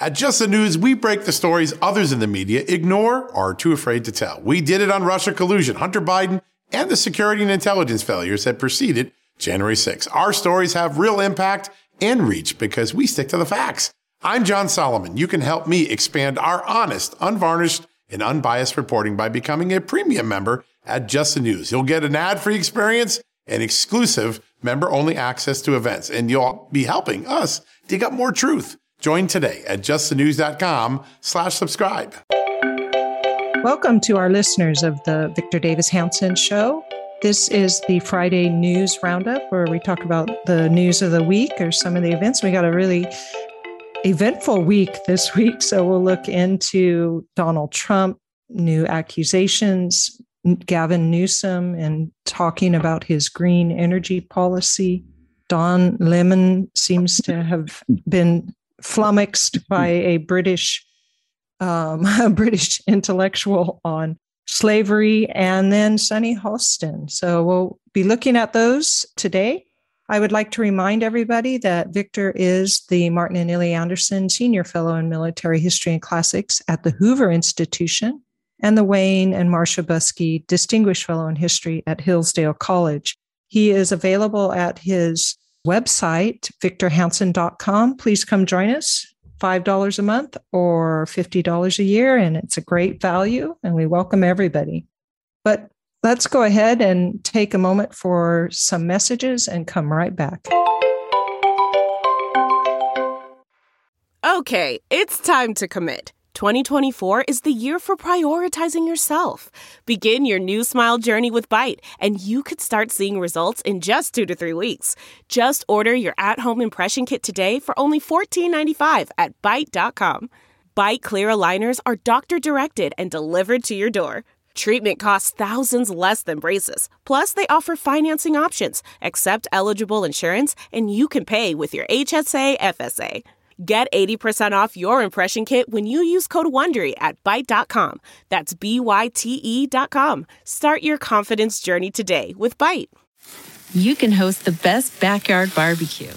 At Just the News, we break the stories others in the media ignore or are too afraid to tell. We did it on Russia collusion, Hunter Biden, and the security and intelligence failures that preceded January 6th. Our stories have real impact and reach because we stick to the facts. I'm John Solomon. You can help me expand our honest, unvarnished, and unbiased reporting by becoming a premium member at Just the News. You'll get an ad-free experience and exclusive member-only access to events, and you'll be helping us dig up more truth. Join today at justthenews.com/subscribe. Welcome to our listeners of the Victor Davis Hanson Show. This is the Friday News Roundup, where we talk about the news of the week or some of the events. We got a really eventful week this week, so we'll look into Donald Trump, new accusations, Gavin Newsom, and talking about his green energy policy. Don Lemon seems to have been flummoxed by a British intellectual on slavery, and then Sunny Hostin. So we'll be looking at those today. I would like to remind everybody that Victor is the Martin and Illie Anderson Senior Fellow in Military History and Classics at the Hoover Institution and the Wayne and Marcia Buskey Distinguished Fellow in History at Hillsdale College. He is available at his website, victorhanson.com. Please come join us. $5 a month or $50 a year, and it's a great value, and we welcome everybody. But let's go ahead and take a moment for some messages and come right back. Okay, it's time to commit. 2024 is the year for prioritizing yourself. Begin your new smile journey with Byte, and you could start seeing results in just 2 to 3 weeks. Just order your at-home impression kit today for only $14.95 at Byte.com. Byte clear aligners are doctor-directed and delivered to your door. Treatment costs thousands less than braces. Plus, they offer financing options, accept eligible insurance, and you can pay with your HSA FSA. Get 80% off your impression kit when you use code WONDERY at Byte.com. That's BYTE.com. Start your confidence journey today with Byte. You can host the best backyard barbecue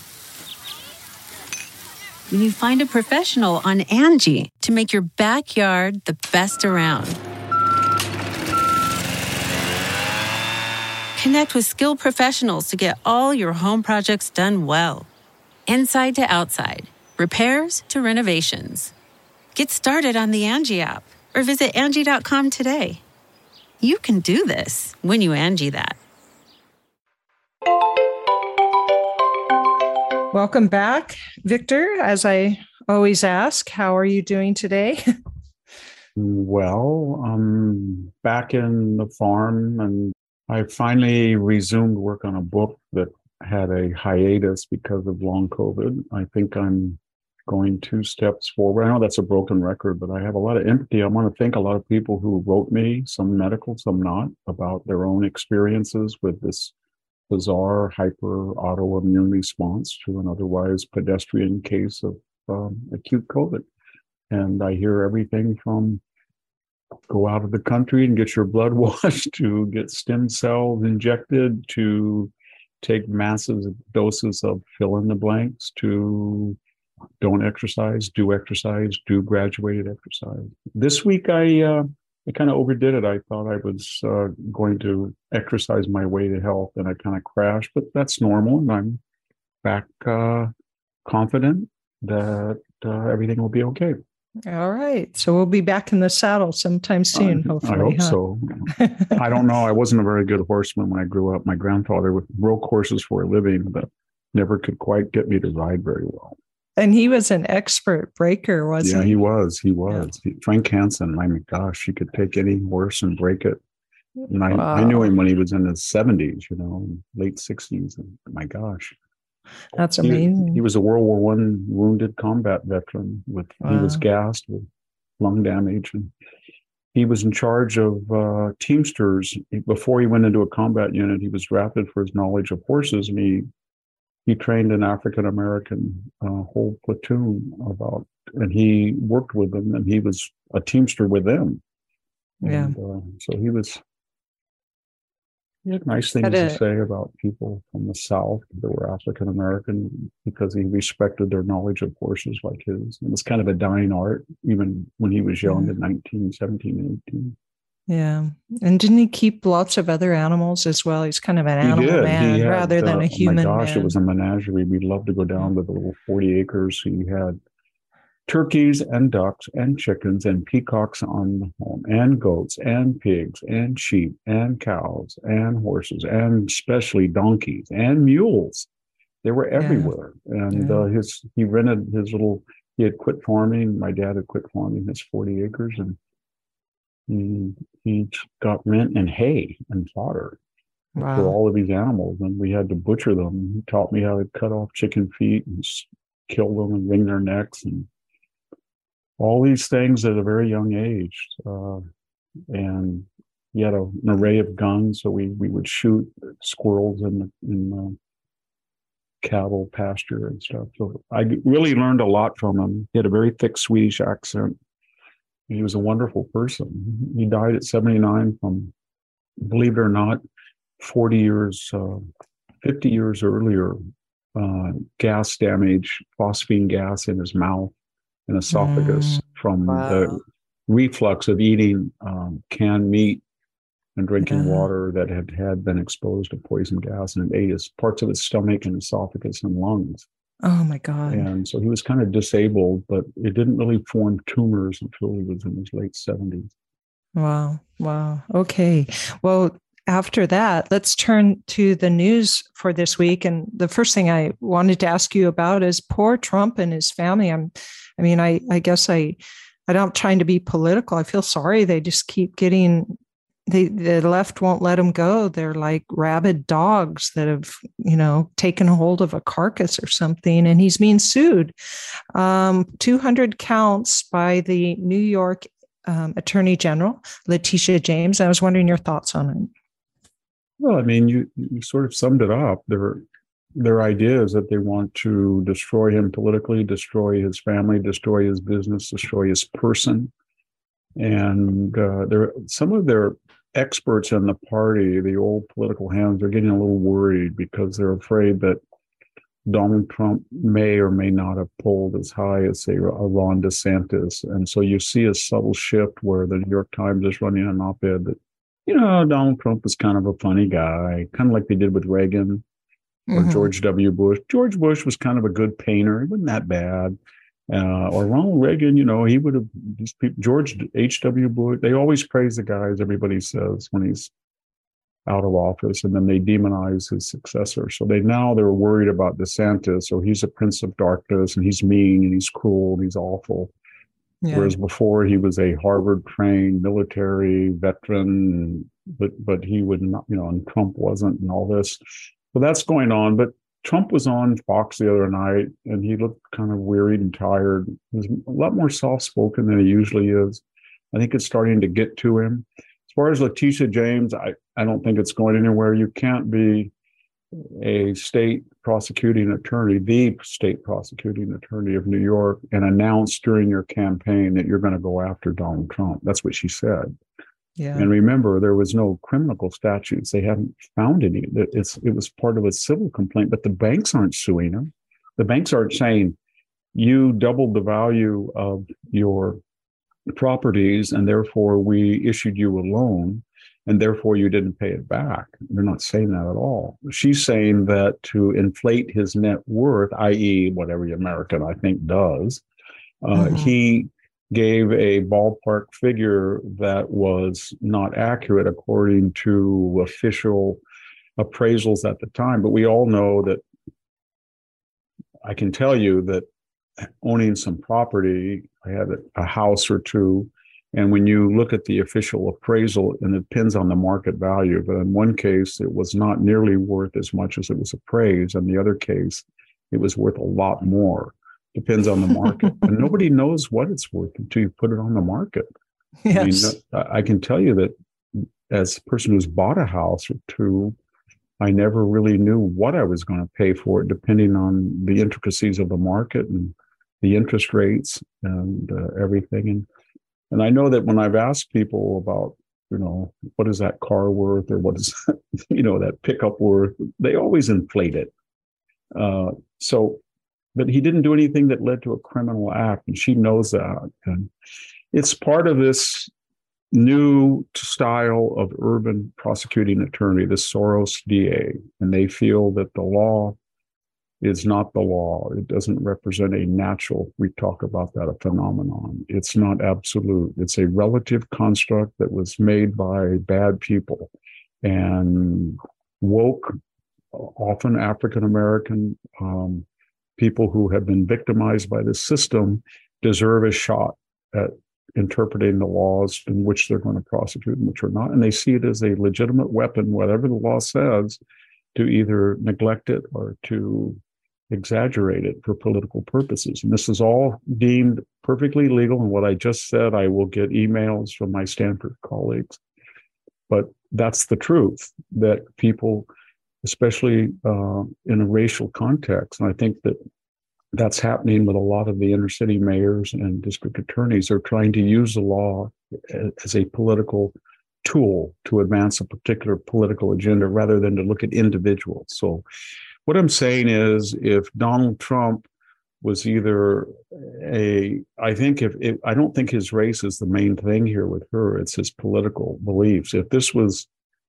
when you find a professional on Angie to make your backyard the best around. Connect with skilled professionals to get all your home projects done well. Inside to outside. Repairs to renovations. Get started on the Angie app or visit Angie.com today. You can do this when you Angie that. Welcome back, Victor. As I always ask, how are you doing today? Well, I'm back in the farm, and I finally resumed work on a book that had a hiatus because of long COVID. I think I'm going 2 steps forward. I know that's a broken record, but I have a lot of empathy. I want to thank a lot of people who wrote me, some medical, some not, about their own experiences with this bizarre hyper autoimmune response to an otherwise pedestrian case of acute COVID. And I hear everything from go out of the country and get your blood washed to get stem cells injected to take massive doses of fill in the blanks to don't exercise, do graduated exercise. This week, I kind of overdid it. I thought I was going to exercise my way to health, and I kind of crashed, but that's normal. And I'm back confident that everything will be okay. All right. So we'll be back in the saddle sometime soon, hopefully. I hope so. I don't know. I wasn't a very good horseman when I grew up. My grandfather broke horses for a living, but never could quite get me to ride very well. And he was an expert breaker, wasn't he? Yeah, he was. Yeah. Frank Hansen, my gosh, he could take any horse and break it. And I knew him when he was in his 70s, late 60s. And my gosh. That's amazing. He was a World War I wounded combat veteran. He was gassed with lung damage. And he was in charge of Teamsters. Before he went into a combat unit, he was drafted for his knowledge of horses. And he trained an African-American whole platoon and he worked with them, and he was a Teamster with them. Yeah. And, so he was He had nice things to say about people from the South that were African American because he respected their knowledge of horses like his. It was kind of a dying art, even when he was young, at 17 and 18. Yeah. And didn't he keep lots of other animals as well? He's kind of an animal man rather than a human man. Oh my gosh, it was a menagerie. We'd love to go down to the little 40 acres. He had turkeys and ducks and chickens and peacocks on the home, and goats and pigs and sheep and cows and horses, and especially donkeys and mules. They were everywhere. And he had quit farming. My dad had quit farming his 40 acres, and he got rent and hay and fodder for all of these animals, and we had to butcher them. He taught me how to cut off chicken feet and kill them and wring their necks and all these things at a very young age. And he had an array of guns, so we would shoot squirrels in the cattle pasture and stuff. So I really learned a lot from him. He had a very thick Swedish accent. He was a wonderful person. He died at 79 from, believe it or not, 50 years earlier, gas damage, phosphine gas in his mouth and esophagus from the reflux of eating canned meat and drinking water that had been exposed to poison gas, and it ate parts of his stomach and esophagus and lungs. Oh my God. And so he was kind of disabled, but it didn't really form tumors until he was in his late 70s. Wow. Okay. Well, after that, let's turn to the news for this week. And the first thing I wanted to ask you about is poor Trump and his family. I guess I'm not trying to be political. I feel sorry. They just keep getting, the left won't let them go. They're like rabid dogs that have, taken hold of a carcass or something. And he's being sued. 200 counts by the New York Attorney General, Letitia James. I was wondering your thoughts on it. Well, you sort of summed it up. Their idea is that they want to destroy him politically, destroy his family, destroy his business, destroy his person. And some of their experts in the party, the old political hands, are getting a little worried because they're afraid that Donald Trump may or may not have pulled as high as, say, a Ron DeSantis. And so you see a subtle shift where the New York Times is running an op-ed that, Donald Trump is kind of a funny guy, kind of like they did with Reagan or George W. Bush. George Bush was kind of a good painter. He wasn't that bad. Or Ronald Reagan, he would have, these people, George H.W. Bush, they always praise the guys, everybody says, when he's out of office, and then they demonize his successor. So they're worried about DeSantis. So he's a prince of darkness, and he's mean, and he's cruel, and he's awful. Yeah. Whereas before he was a Harvard-trained military veteran, but he would not, and Trump wasn't, and all this. So that's going on. But Trump was on Fox the other night, and he looked kind of wearied and tired. He was a lot more soft-spoken than he usually is. I think it's starting to get to him. As far as Letitia James, I don't think it's going anywhere. You can't be a state prosecuting attorney, the state prosecuting attorney of New York, and announce during your campaign that you're going to go after Donald Trump. That's what she said. Yeah. And remember, there was no criminal statutes. They haven't found any. It was part of a civil complaint, but the banks aren't suing him. The banks aren't saying, you doubled the value of your properties, and therefore we issued you a loan, and therefore you didn't pay it back. They're not saying that at all. She's saying that to inflate his net worth, i.e. what every American, I think, does, he gave a ballpark figure that was not accurate according to official appraisals at the time. But we all know that, I can tell you that owning some property, I had a house or two, and when you look at the official appraisal, and it depends on the market value, but in one case, it was not nearly worth as much as it was appraised. In the other case, it was worth a lot more. Depends on the market. And nobody knows what it's worth until you put it on the market. Yes. I can tell you that as a person who's bought a house or two, I never really knew what I was going to pay for it, depending on the intricacies of the market and the interest rates and everything. And I know that when I've asked people about what is that car worth, or what is, that pickup worth? They always inflate it. But he didn't do anything that led to a criminal act, and she knows that. And it's part of this new style of urban prosecuting attorney, the Soros DA, and they feel that the law is not the law. It doesn't represent a natural, we talk about that, a phenomenon. It's not absolute. It's a relative construct that was made by bad people. And woke, often African-American people who have been victimized by the system deserve a shot at interpreting the laws in which they're going to prosecute and which are not. And they see it as a legitimate weapon, whatever the law says, to either neglect it or to exaggerate it for political purposes. And this is all deemed perfectly legal. And what I just said, I will get emails from my Stanford colleagues. But that's the truth, that people, especially in a racial context, and I think that that's happening with a lot of the inner city mayors and district attorneys, are trying to use the law as a political tool to advance a particular political agenda rather than to look at individuals. So what I'm saying is, if Donald Trump was either I don't think his race is the main thing here with her, it's his political beliefs. If this was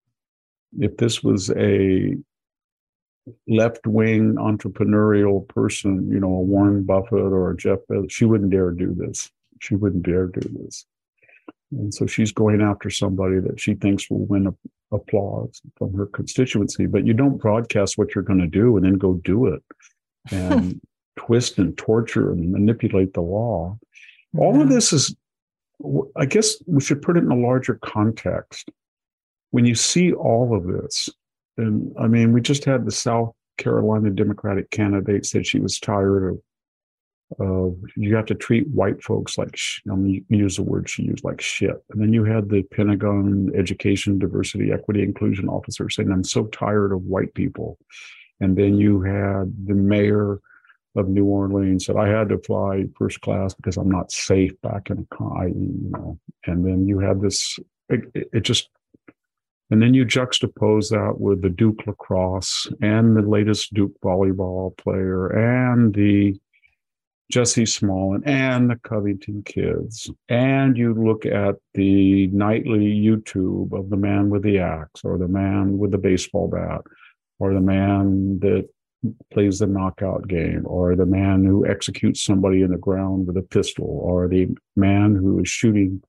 a left-wing entrepreneurial person, a Warren Buffett or a Jeff Bezos, she wouldn't dare do this. She wouldn't dare do this. And so she's going after somebody that she thinks will win applause from her constituency. But you don't broadcast what you're going to do and then go do it and twist and torture and manipulate the law. Yeah. All of this is, I guess we should put it in a larger context. When you see all of this, and I mean, we just had the South Carolina Democratic candidate said she was tired of you have to treat white folks like, use the word she used, like shit. And then you had the Pentagon Education, Diversity, Equity, Inclusion officer saying, I'm so tired of white people. And then you had the mayor of New Orleans said, I had to fly first class because I'm not safe back in IE, And then you had this, and then you juxtapose that with the Duke lacrosse and the latest Duke volleyball player and the Jesse Smolin and the Covington kids. And you look at the nightly YouTube of the man with the axe, or the man with the baseball bat, or the man that plays the knockout game, or the man who executes somebody in the ground with a pistol, or the man who is shooting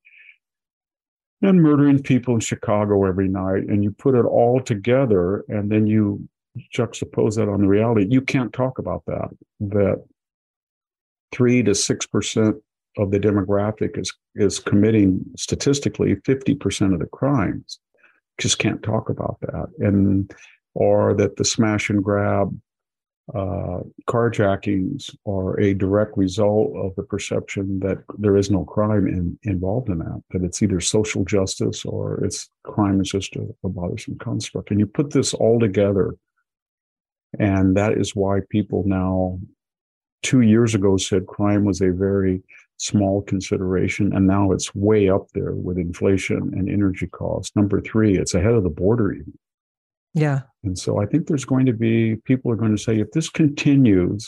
and murdering people in Chicago every night. And you put it all together, and then you juxtapose that on the reality. You can't talk about that 3 to 6% of the demographic is committing statistically 50% of the crimes. Just can't talk about that. Or that the smash and grab carjackings are a direct result of the perception that there is no crime involved in that it's either social justice or crime is just a bothersome construct. And you put this all together, and that is why people now, 2 years ago, said crime was a very small consideration, and now it's way up there with inflation and energy costs. Number 3, it's ahead of the border even. Yeah. And so I think people are going to say, if this continues,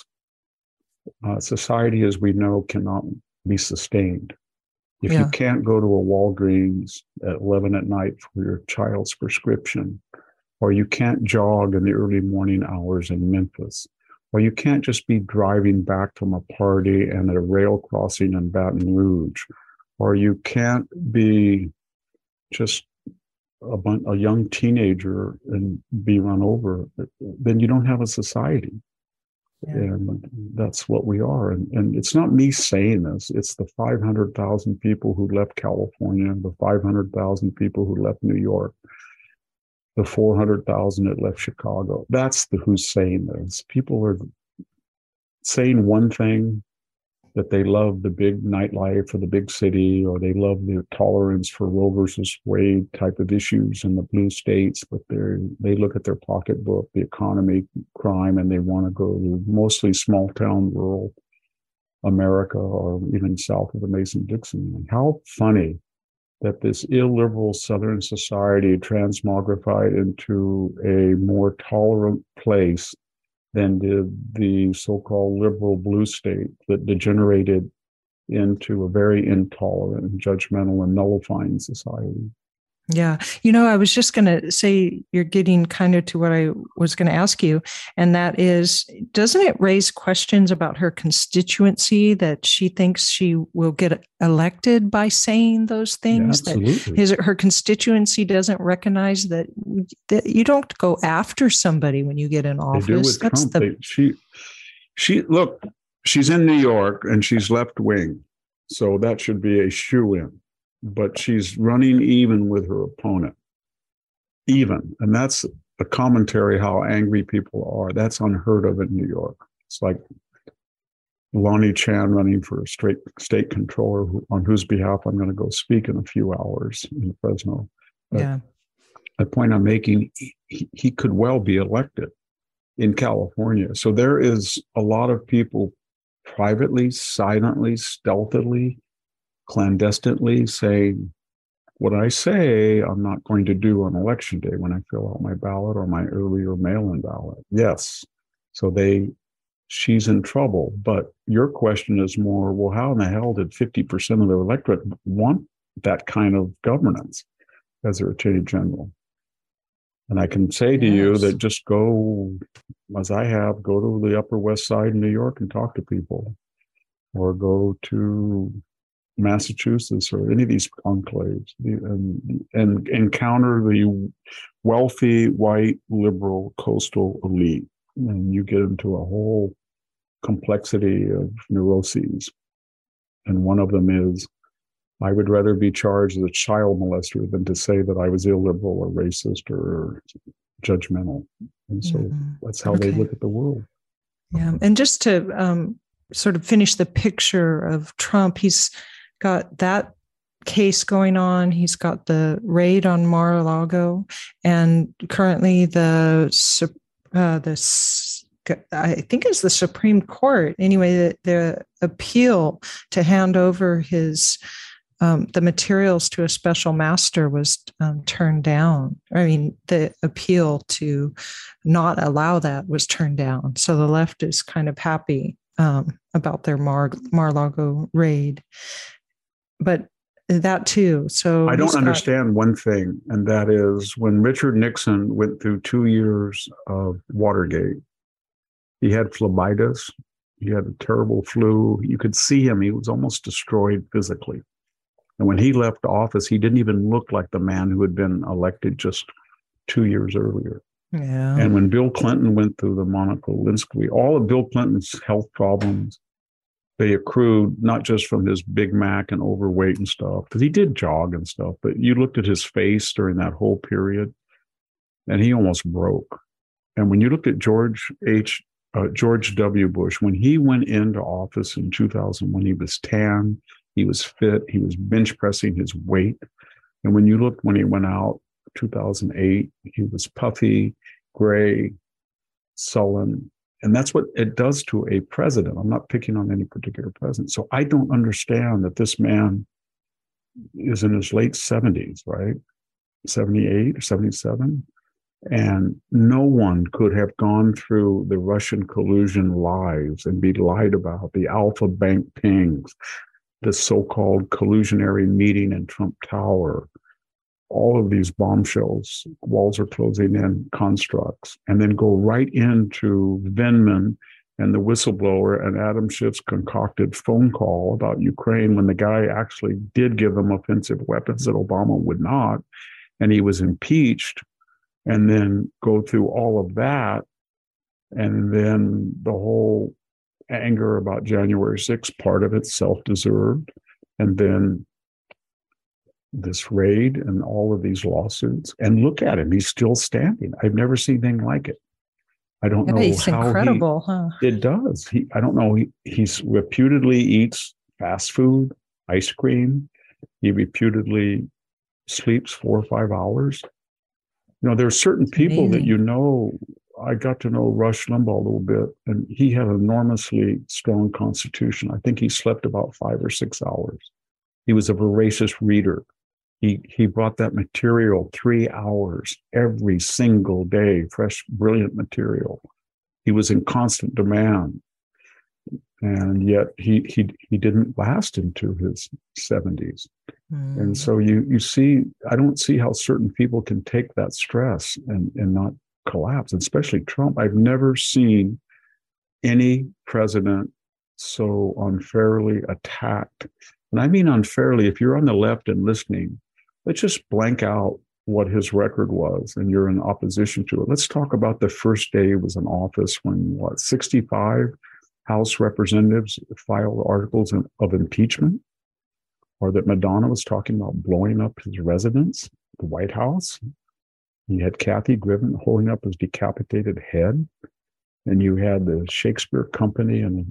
society as we know cannot be sustained. If you can't go to a Walgreens at 11 at night for your child's prescription, or you can't jog in the early morning hours in Memphis, or you can't just be driving back from a party and at a rail crossing in Baton Rouge, or you can't be just a young teenager and be run over, then you don't have a society. Yeah. And that's what we are. And it's not me saying this. It's the 500,000 people who left California, the 500,000 people who left New York, the 400,000 that left Chicago. That's who's saying this. People are saying one thing, that they love the big nightlife or the big city, or they love the tolerance for Roe versus Wade type of issues in the blue states, but they look at their pocketbook, the economy, crime, and they want to go to mostly small town, rural America, or even south of the Mason-Dixon line. How funny that this illiberal Southern society transmogrified into a more tolerant place than did the so-called liberal blue state that degenerated into a very intolerant, judgmental, and nullifying society. Yeah. I was just going to say, you're getting kind of to what I was going to ask you. And that is, doesn't it raise questions about her constituency that she thinks she will get elected by saying those things? Yeah, absolutely. That her constituency doesn't recognize that you don't go after somebody when you get in office. They do with Trump. Look, she's in New York and she's left wing. So that should be a shoo-in. But she's running even with her opponent. Even. And that's a commentary how angry people are. That's unheard of in New York. It's like Lonnie Chan running for a state controller on whose behalf I'm going to go speak in a few hours in Fresno. But yeah. the point I'm making, he could well be elected in California. So there is a lot of people privately, silently, stealthily, clandestinely saying, what I say I'm not going to do on election day when I fill out my ballot or my earlier mail-in ballot. Yes. So she's in trouble. But your question is more, well, how in the hell did 50% of the electorate want that kind of governance as their attorney general? And I can say to you that just go, as I have, go to the Upper West Side in New York and talk to people, or go to Massachusetts or any of these enclaves and encounter the wealthy, white, liberal coastal elite. And you get into a whole complexity of neuroses. And one of them is, I would rather be charged as a child molester than to say that I was illiberal or racist or judgmental. And so that's how they look at the world. Yeah. And just to sort of finish the picture of Trump, he's got that case going on. He's got the raid on Mar-a-Lago, and currently I think it's the Supreme Court. Anyway, the appeal to hand over the materials to a special master was turned down. I mean, the appeal to not allow that was turned down. So the left is kind of happy about their Mar-a-Lago raid. But that too. So I don't understand one thing, and that is when Richard Nixon went through 2 years of Watergate, he had phlebitis. He had a terrible flu. You could see him. He was almost destroyed physically. And when he left office, he didn't even look like the man who had been elected just 2 years earlier. Yeah. And when Bill Clinton went through the Monica Lewinsky, all of Bill Clinton's health problems, they accrued not just from his Big Mac and overweight and stuff, because he did jog and stuff, but you looked at his face during that whole period, and he almost broke. And when you looked at George W. Bush, when he went into office in 2001, he was tan, he was fit, he was bench pressing his weight. And when you looked when he went out 2008, he was puffy, gray, sullen. And that's what it does to a president. I'm not picking on any particular president. So I don't understand that this man is in his late 70s, right? 78 or 77. And no one could have gone through the Russian collusion lies and be lied about, the Alpha Bank pings, the so-called collusionary meeting in Trump Tower, all of these bombshells, walls are closing in constructs, and then go right into Vindman and the whistleblower and Adam Schiff's concocted phone call about Ukraine when the guy actually did give them offensive weapons that Obama would not, and he was impeached, and then go through all of that, and then the whole anger about January 6th, part of it self-deserved, and then this raid and all of these lawsuits, and look at him, he's still standing. I've never seen anything like it. I don't know it's how incredible, huh? It does. I don't know. He's reputedly eats fast food, ice cream. He reputedly sleeps 4 or 5 hours. You know, there are certain people that I got to know Rush Limbaugh a little bit, and he had an enormously strong constitution. I think he slept about 5 or 6 hours. He was a voracious reader. He brought that material 3 hours every single day, fresh, brilliant material. He was in constant demand. And yet he didn't last into his 70s. And so you see, I don't see how certain people can take that stress and not collapse, especially Trump. I've never seen any president so unfairly attacked. And I mean unfairly, if you're on the left and listening, let's just blank out what his record was and you're in opposition to it. Let's talk about the first day he was in office when, 65 House representatives filed articles of impeachment, or that Madonna was talking about blowing up his residence, the White House. You had Kathy Griffin holding up his decapitated head. And you had the Shakespeare Company in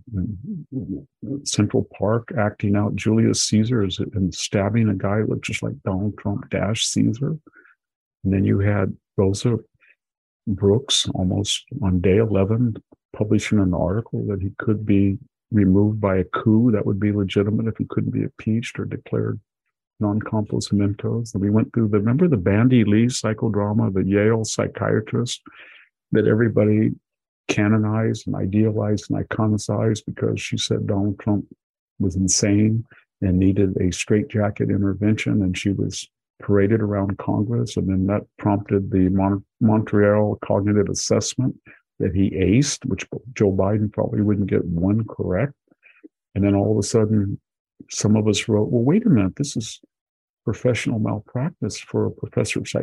Central Park acting out Julius Caesar and stabbing a guy who looked just like Donald Trump - Caesar. And then you had Rosa Brooks almost on day 11 publishing an article that he could be removed by a coup that would be legitimate if he couldn't be impeached or declared non compos mentos. And we went through remember the Bandy Lee psychodrama, the Yale psychiatrist that everybody canonized and idealized and iconicized because she said Donald Trump was insane and needed a straitjacket intervention, and she was paraded around Congress, and then that prompted the Montreal Cognitive Assessment that he aced, which Joe Biden probably wouldn't get one correct. And then all of a sudden, some of us wrote, well, wait a minute, this is professional malpractice for a professor of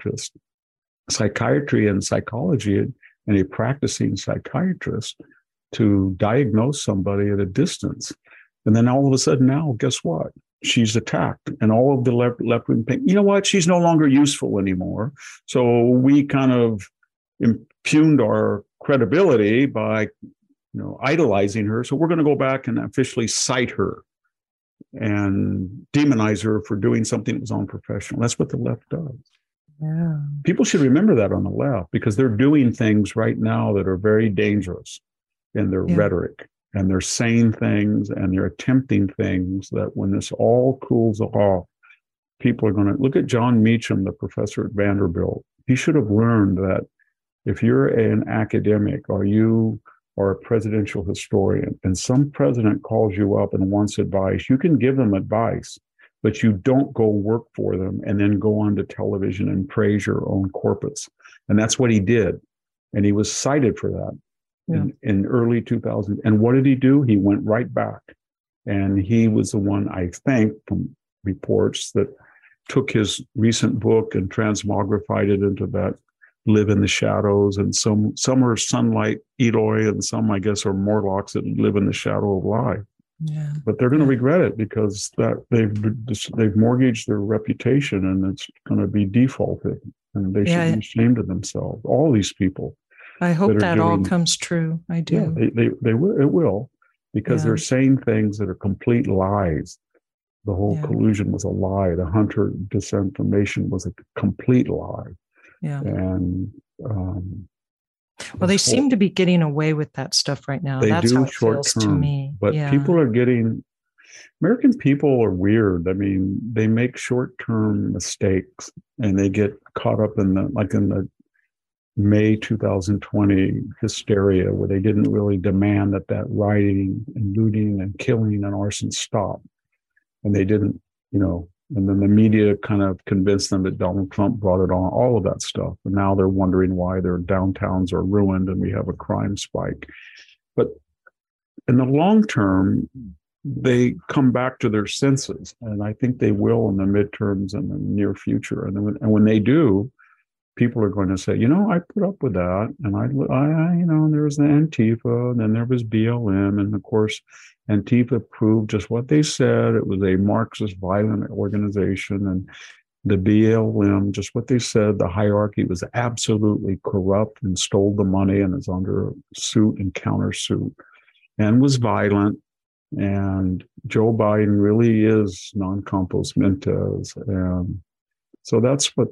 psychiatry and psychology and a practicing psychiatrist to diagnose somebody at a distance. And then all of a sudden now, guess what? She's attacked, and all of the left-wing thing. You know what? She's no longer useful anymore. So we kind of impugned our credibility by, idolizing her. So we're going to go back and officially cite her and demonize her for doing something that was unprofessional. That's what the left does. Yeah. People should remember that on the left, because they're doing things right now that are very dangerous in their rhetoric, and they're saying things and they're attempting things that when this all cools off, people are going to look at John Meacham, the professor at Vanderbilt. He should have learned that if you're an academic or you are a presidential historian and some president calls you up and wants advice, you can give them advice, but you don't go work for them and then go on to television and praise your own corpus. And that's what he did. And he was cited for that in early 2000. And what did he do? He went right back. And he was the one, I think, from reports, that took his recent book and transmogrified it into that live in the shadows. And some are sunlight Eloi, and some, I guess, are Morlocks that live in the shadow of lie. Yeah. But they're going to regret it, because that they've mortgaged their reputation, and it's going to be defaulted, and they should be ashamed of themselves. All these people. I hope that all comes true. I do. Yeah, they will. It will, because they're saying things that are complete lies. The whole collusion was a lie. The Hunter disinformation was a complete lie. Yeah. And well, they seem to be getting away with that stuff right now. That's how it feels to me. But American people are weird. I mean, they make short-term mistakes, and they get caught up in the May 2020 hysteria, where they didn't really demand that rioting and looting and killing and arson stop. And they didn't, and then the media kind of convinced them that Donald Trump brought it on, all of that stuff. And now they're wondering why their downtowns are ruined and we have a crime spike. But in the long term, they come back to their senses. And I think they will in the midterms and the near future. And when they do, people are going to say, I put up with that. And there was the Antifa, and then there was BLM. And of course, Antifa proved just what they said. It was a Marxist violent organization. And the BLM, just what they said, the hierarchy was absolutely corrupt and stole the money and is under suit and countersuit and was violent. And Joe Biden really is non compos mentis. And so that's what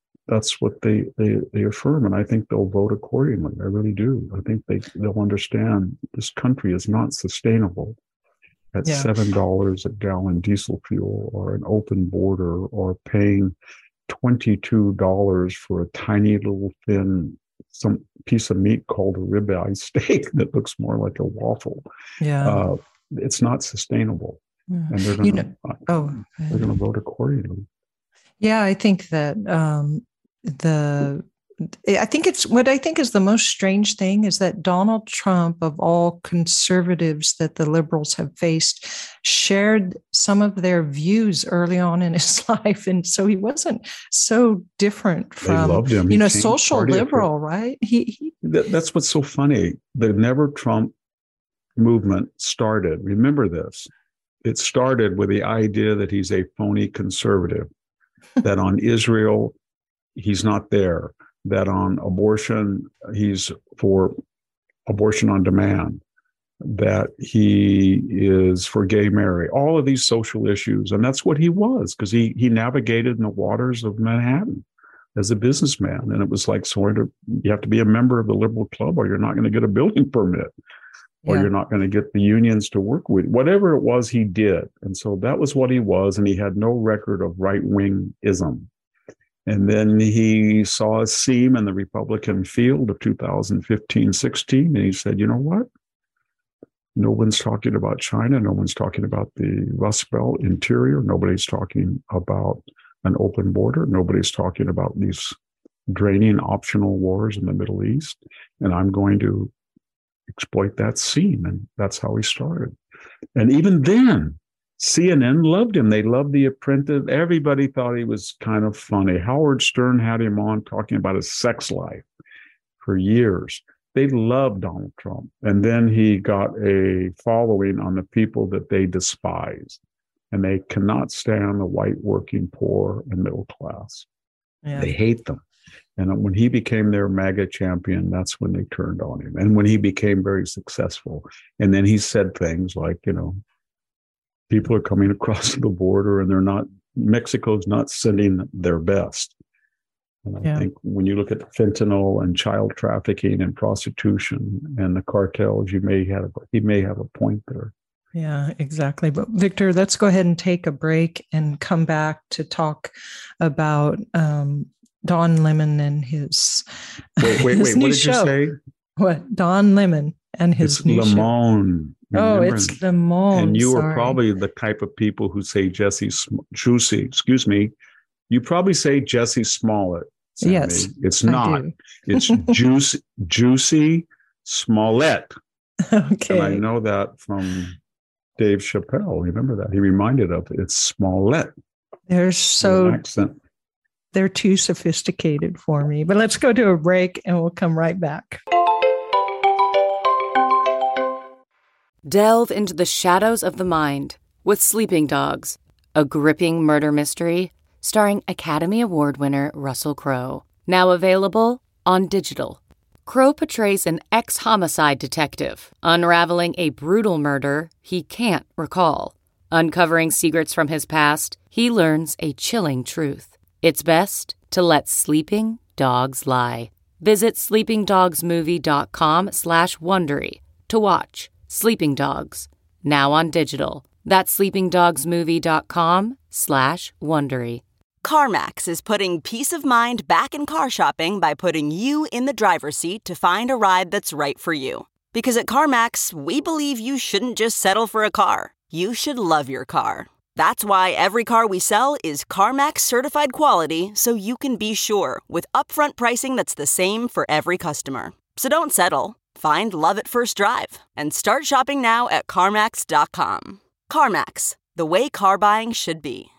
they affirm, and I think they'll vote accordingly. I really do. I think they'll understand this country is not sustainable. at $7 a gallon diesel fuel, or an open border, or paying $22 for a tiny little thin some piece of meat called a ribeye steak that looks more like a waffle. Yeah. It's not sustainable. Yeah. And they're going to vote accordingly. Yeah, I think that I think it's what I think is the most strange thing is that Donald Trump, of all conservatives that the liberals have faced, shared some of their views early on in his life. And so he wasn't so different from, social liberal, right? That's what's so funny. The Never Trump movement started. Remember this. It started with the idea that he's a phony conservative, that on Israel, he's not there, that on abortion, he's for abortion on demand, that he is for gay marriage, all of these social issues. And that's what he was, because he navigated in the waters of Manhattan as a businessman. And it was like, you have to be a member of the liberal club or you're not going to get a building permit. Or you're not going to get the unions to work with. Whatever it was, he did. And so that was what he was. And he had no record of right-wing-ism. And then he saw a seam in the Republican field of 2015-16. And he said, you know what? No one's talking about China. No one's talking about the Rust Belt interior. Nobody's talking about an open border. Nobody's talking about these draining optional wars in the Middle East. And I'm going to exploit that seam. And that's how he started. And even then, CNN loved him. They loved The Apprentice. Everybody thought he was kind of funny. Howard Stern had him on talking about his sex life for years. They loved Donald Trump. And then he got a following on the people that they despise. And they cannot stand the white working poor and middle class. Yeah. They hate them. And when he became their MAGA champion, that's when they turned on him. And when he became very successful. And then he said things like, people are coming across the border and Mexico's not sending their best. And I think when you look at fentanyl and child trafficking and prostitution and the cartels, he may have a point there. Yeah, exactly. But Victor, let's go ahead and take a break and come back to talk about Don Lemon and his wait, what did you say? What? Don Lemon and his new Lemon. Oh, it's Lemon. And you are probably the type of people who say Juicy. Excuse me. You probably say Jesse Smollett. Sammy. Yes, it's not. It's Juicy Smollett. Okay. And I know that from Dave Chappelle. Remember that? He reminded of it. It's Smollett. They're too sophisticated for me. But let's go to a break and we'll come right back. Delve into the shadows of the mind with Sleeping Dogs, a gripping murder mystery starring Academy Award winner Russell Crowe. Now available on digital. Crowe portrays an ex-homicide detective unraveling a brutal murder he can't recall. Uncovering secrets from his past, he learns a chilling truth. It's best to let sleeping dogs lie. Visit sleepingdogsmovie.com/Wondery to watch Sleeping Dogs, now on digital. That's sleepingdogsmovie.com/Wondery. CarMax is putting peace of mind back in car shopping by putting you in the driver's seat to find a ride that's right for you. Because at CarMax, we believe you shouldn't just settle for a car. You should love your car. That's why every car we sell is CarMax certified quality, so you can be sure with upfront pricing that's the same for every customer. So don't settle. Find love at first drive and start shopping now at CarMax.com. CarMax, the way car buying should be.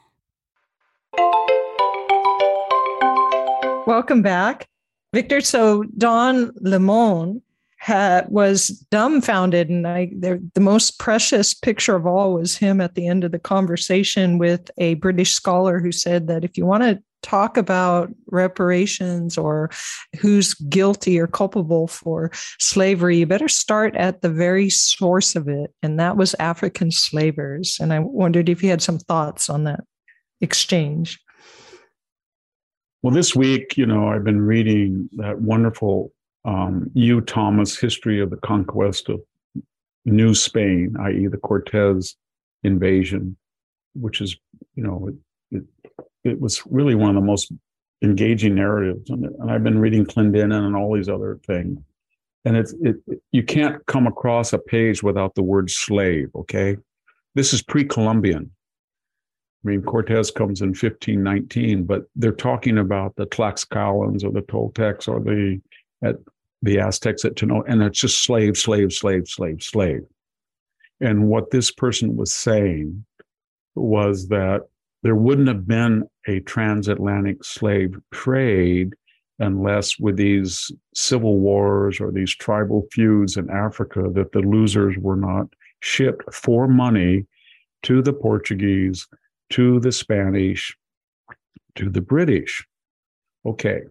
Welcome back, Victor. So Don Lemon was dumbfounded, and the most precious picture of all was him at the end of the conversation with a British scholar who said that if you want to talk about reparations or who's guilty or culpable for slavery, you better start at the very source of it, and that was African slavers. And I wondered if you had some thoughts on that exchange. Well, this week, I've been reading that wonderful Hugh Thomas History of the Conquest of New Spain, i.e. the Cortez invasion, which is, it was really one of the most engaging narratives. And I've been reading Clendenin and all these other things. And you can't come across a page without the word slave, okay? This is pre-Columbian. I mean, Cortez comes in 1519, but they're talking about the Tlaxcalans or the Toltecs or the Aztecs at Tenochtitlan, and it's just slave, slave, slave, slave, slave. And what this person was saying was that there wouldn't have been a transatlantic slave trade unless with these civil wars or these tribal feuds in Africa, that the losers were not shipped for money to the Portuguese, to the Spanish, to the British. Okay.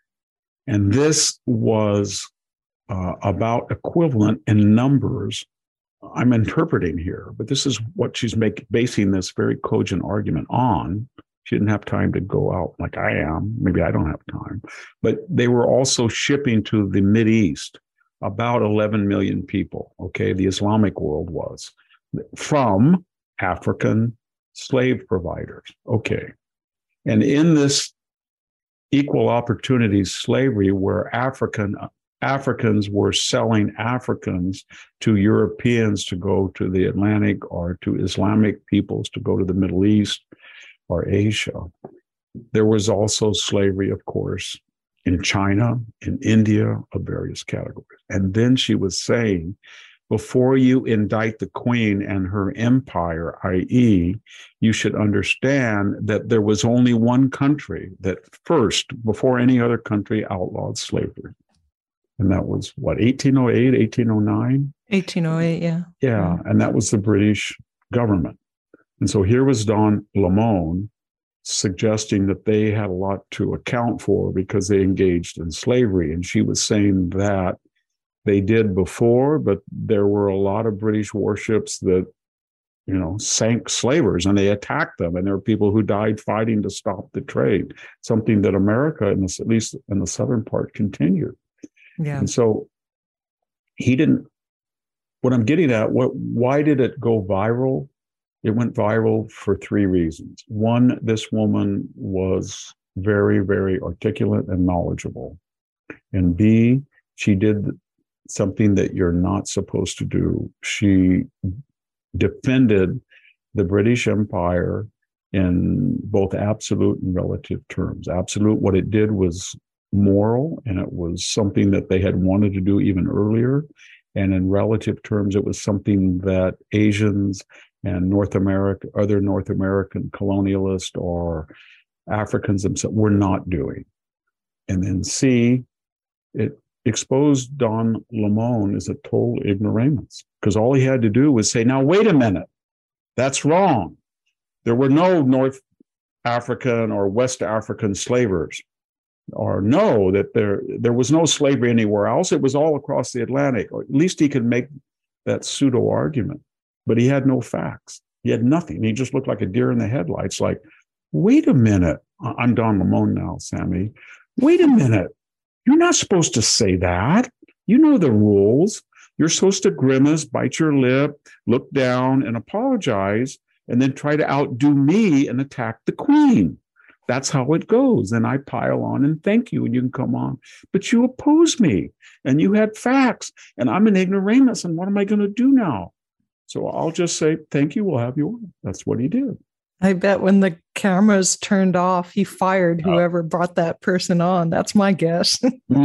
And this was about equivalent in numbers. I'm interpreting here, but this is what she's basing this very cogent argument on. She didn't have time to go out like I am. Maybe I don't have time. But they were also shipping to the Mideast about 11 million people, okay? The Islamic world was, from African slave providers, okay? And in this equal opportunity slavery where Africans were selling Africans to Europeans to go to the Atlantic, or to Islamic peoples to go to the Middle East or Asia. There was also slavery, of course, in China, in India, of various categories. And then she was saying, before you indict the queen and her empire, i.e., you should understand that there was only one country that first, before any other country, outlawed slavery. And that was what, 1808, 1809? 1808, yeah. Yeah, and that was the British government. And so here was Don Lemon suggesting that they had a lot to account for because they engaged in slavery. And she was saying that they did before, but there were a lot of British warships that, sank slavers and they attacked them. And there were people who died fighting to stop the trade, something that America, at least in the southern part, continued. Yeah. And so what I'm getting at, why did it go viral? It went viral for three reasons. One, this woman was very, very articulate and knowledgeable. And B, she did something that you're not supposed to do. She defended the British Empire in both absolute and relative terms. Absolute, what it did was moral, and it was something that they had wanted to do even earlier. And in relative terms, it was something that Asians and other North American colonialists or Africans themselves were not doing. And then C, it exposed Don Lemon as a total ignoramus, because all he had to do was say, now, wait a minute, that's wrong. There were no North African or West African slavers, or no, that there was no slavery anywhere else. It was all across the Atlantic, or at least he could make that pseudo argument. But he had no facts. He had nothing. He just looked like a deer in the headlights, like, wait a minute. I'm Don Lemon now, Sammy. Wait a minute. You're not supposed to say that. You know the rules. You're supposed to grimace, bite your lip, look down and apologize, and then try to outdo me and attack the queen. That's how it goes. And I pile on and thank you, and you can come on. But you oppose me, and you had facts, and I'm an ignoramus, and what am I going to do now? So I'll just say, thank you, we'll have you on. That's what he did. I bet when the cameras turned off, he fired whoever brought that person on. That's my guess.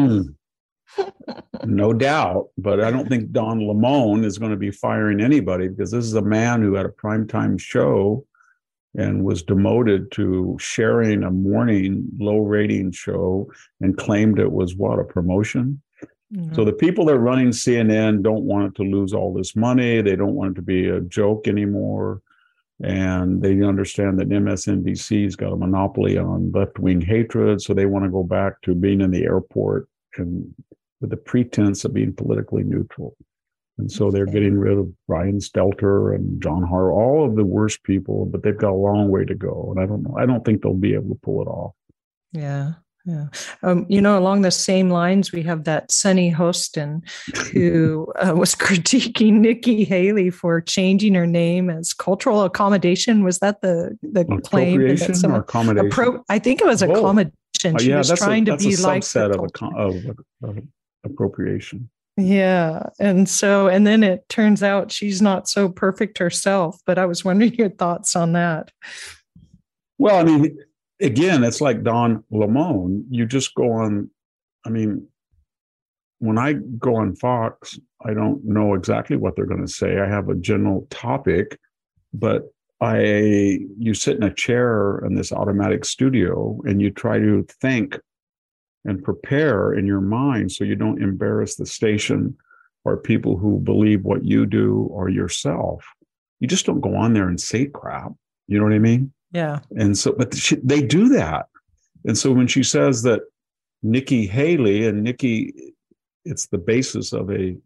No doubt. But I don't think Don Lemon is going to be firing anybody, because this is a man who had a primetime show and was demoted to sharing a morning low rating show and claimed it was a promotion. Mm-hmm. So the people that are running CNN don't want it to lose all this money. They don't want it to be a joke anymore. And they understand that MSNBC's got a monopoly on left-wing hatred. So they want to go back to being in the airport and with the pretense of being politically neutral. And so they're getting rid of Brian Stelter and John Harbaugh, all of the worst people, but they've got a long way to go. And I don't think they'll be able to pull it off. Yeah. Yeah. Along the same lines, we have that Sunny Hostin who was critiquing Nikki Haley for changing her name as cultural accommodation. Was that the claim? Appropriation or accommodation? I think it was accommodation. She was trying to be like a subset of appropriation. Yeah. And then it turns out she's not so perfect herself, but I was wondering your thoughts on that. Well, I mean, again, it's like Don Lemon. You just go on. I mean, when I go on Fox, I don't know exactly what they're going to say. I have a general topic, but you sit in a chair in this automatic studio and you try to think and prepare in your mind so you don't embarrass the station or people who believe what you do or yourself. You just don't go on there and say crap. You know what I mean? Yeah. And so, but they do that. And so when she says that Nikki Haley, and Nikki, it's the basis of an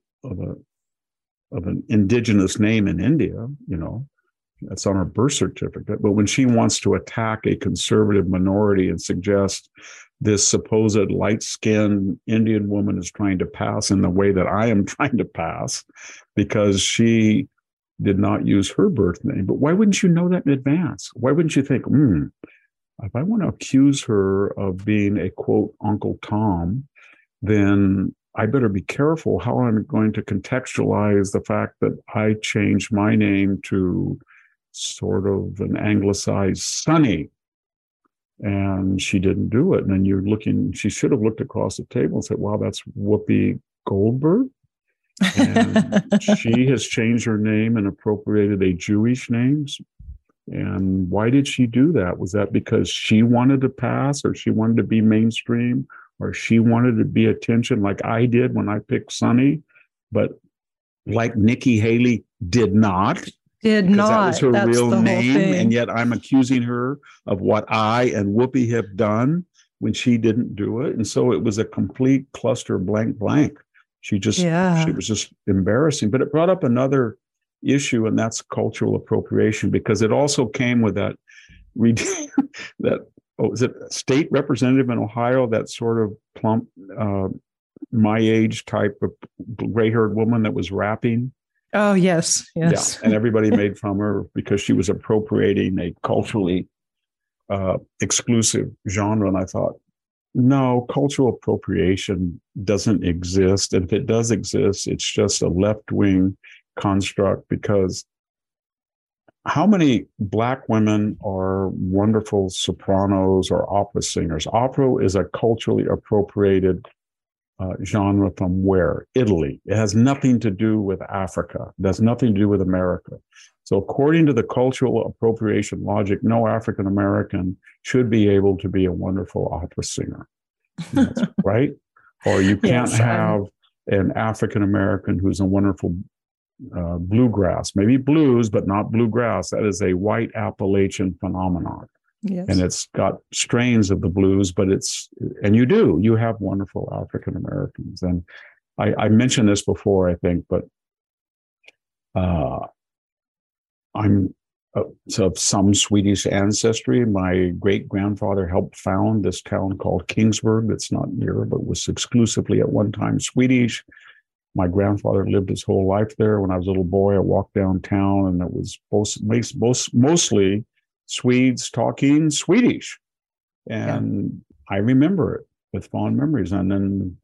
indigenous name in India, that's on her birth certificate. But when she wants to attack a conservative minority and suggest this supposed light-skinned Indian woman is trying to pass in the way that I am trying to pass because she did not use her birth name. But why wouldn't you know that in advance? Why wouldn't you think, if I want to accuse her of being a, quote, Uncle Tom, then I better be careful how I'm going to contextualize the fact that I changed my name to sort of an anglicized Sonny. And she didn't do it. And then she should have looked across the table and said, wow, that's Whoopi Goldberg. And she has changed her name and appropriated a Jewish name. And why did she do that? Was that because she wanted to pass, or she wanted to be mainstream, or she wanted to be attention like I did when I picked Sonny, but like Nikki Haley did not? Did not. That was her real name, and yet I'm accusing her of what I and Whoopi have done when she didn't do it. And so it was a complete cluster blank. She was just embarrassing. But it brought up another issue, and that's cultural appropriation, because it also came with that was it a state representative in Ohio, that sort of plump, my age type of gray-haired woman that was rapping. Oh, yes. Yeah, and everybody made fun of her because she was appropriating a culturally exclusive genre. And I thought, no, cultural appropriation doesn't exist. And if it does exist, it's just a left-wing construct, because how many Black women are wonderful sopranos or opera singers? Opera is a culturally appropriated genre from where? Italy. It has nothing to do with Africa. It has nothing to do with America. So according to the cultural appropriation logic, no African American should be able to be a wonderful opera singer, right? Or you can't have an African American who's a wonderful bluegrass, maybe blues, but not bluegrass. That is a white Appalachian phenomenon. Yes. And it's got strains of the blues, but you have wonderful African Americans. And I mentioned this before, I think, but I'm of some Swedish ancestry. My great-grandfather helped found this town called Kingsburg that's not near, but was exclusively at one time Swedish. My grandfather lived his whole life there. When I was a little boy, I walked downtown, and it was mostly Swedes talking Swedish. And I remember it with fond memories. And then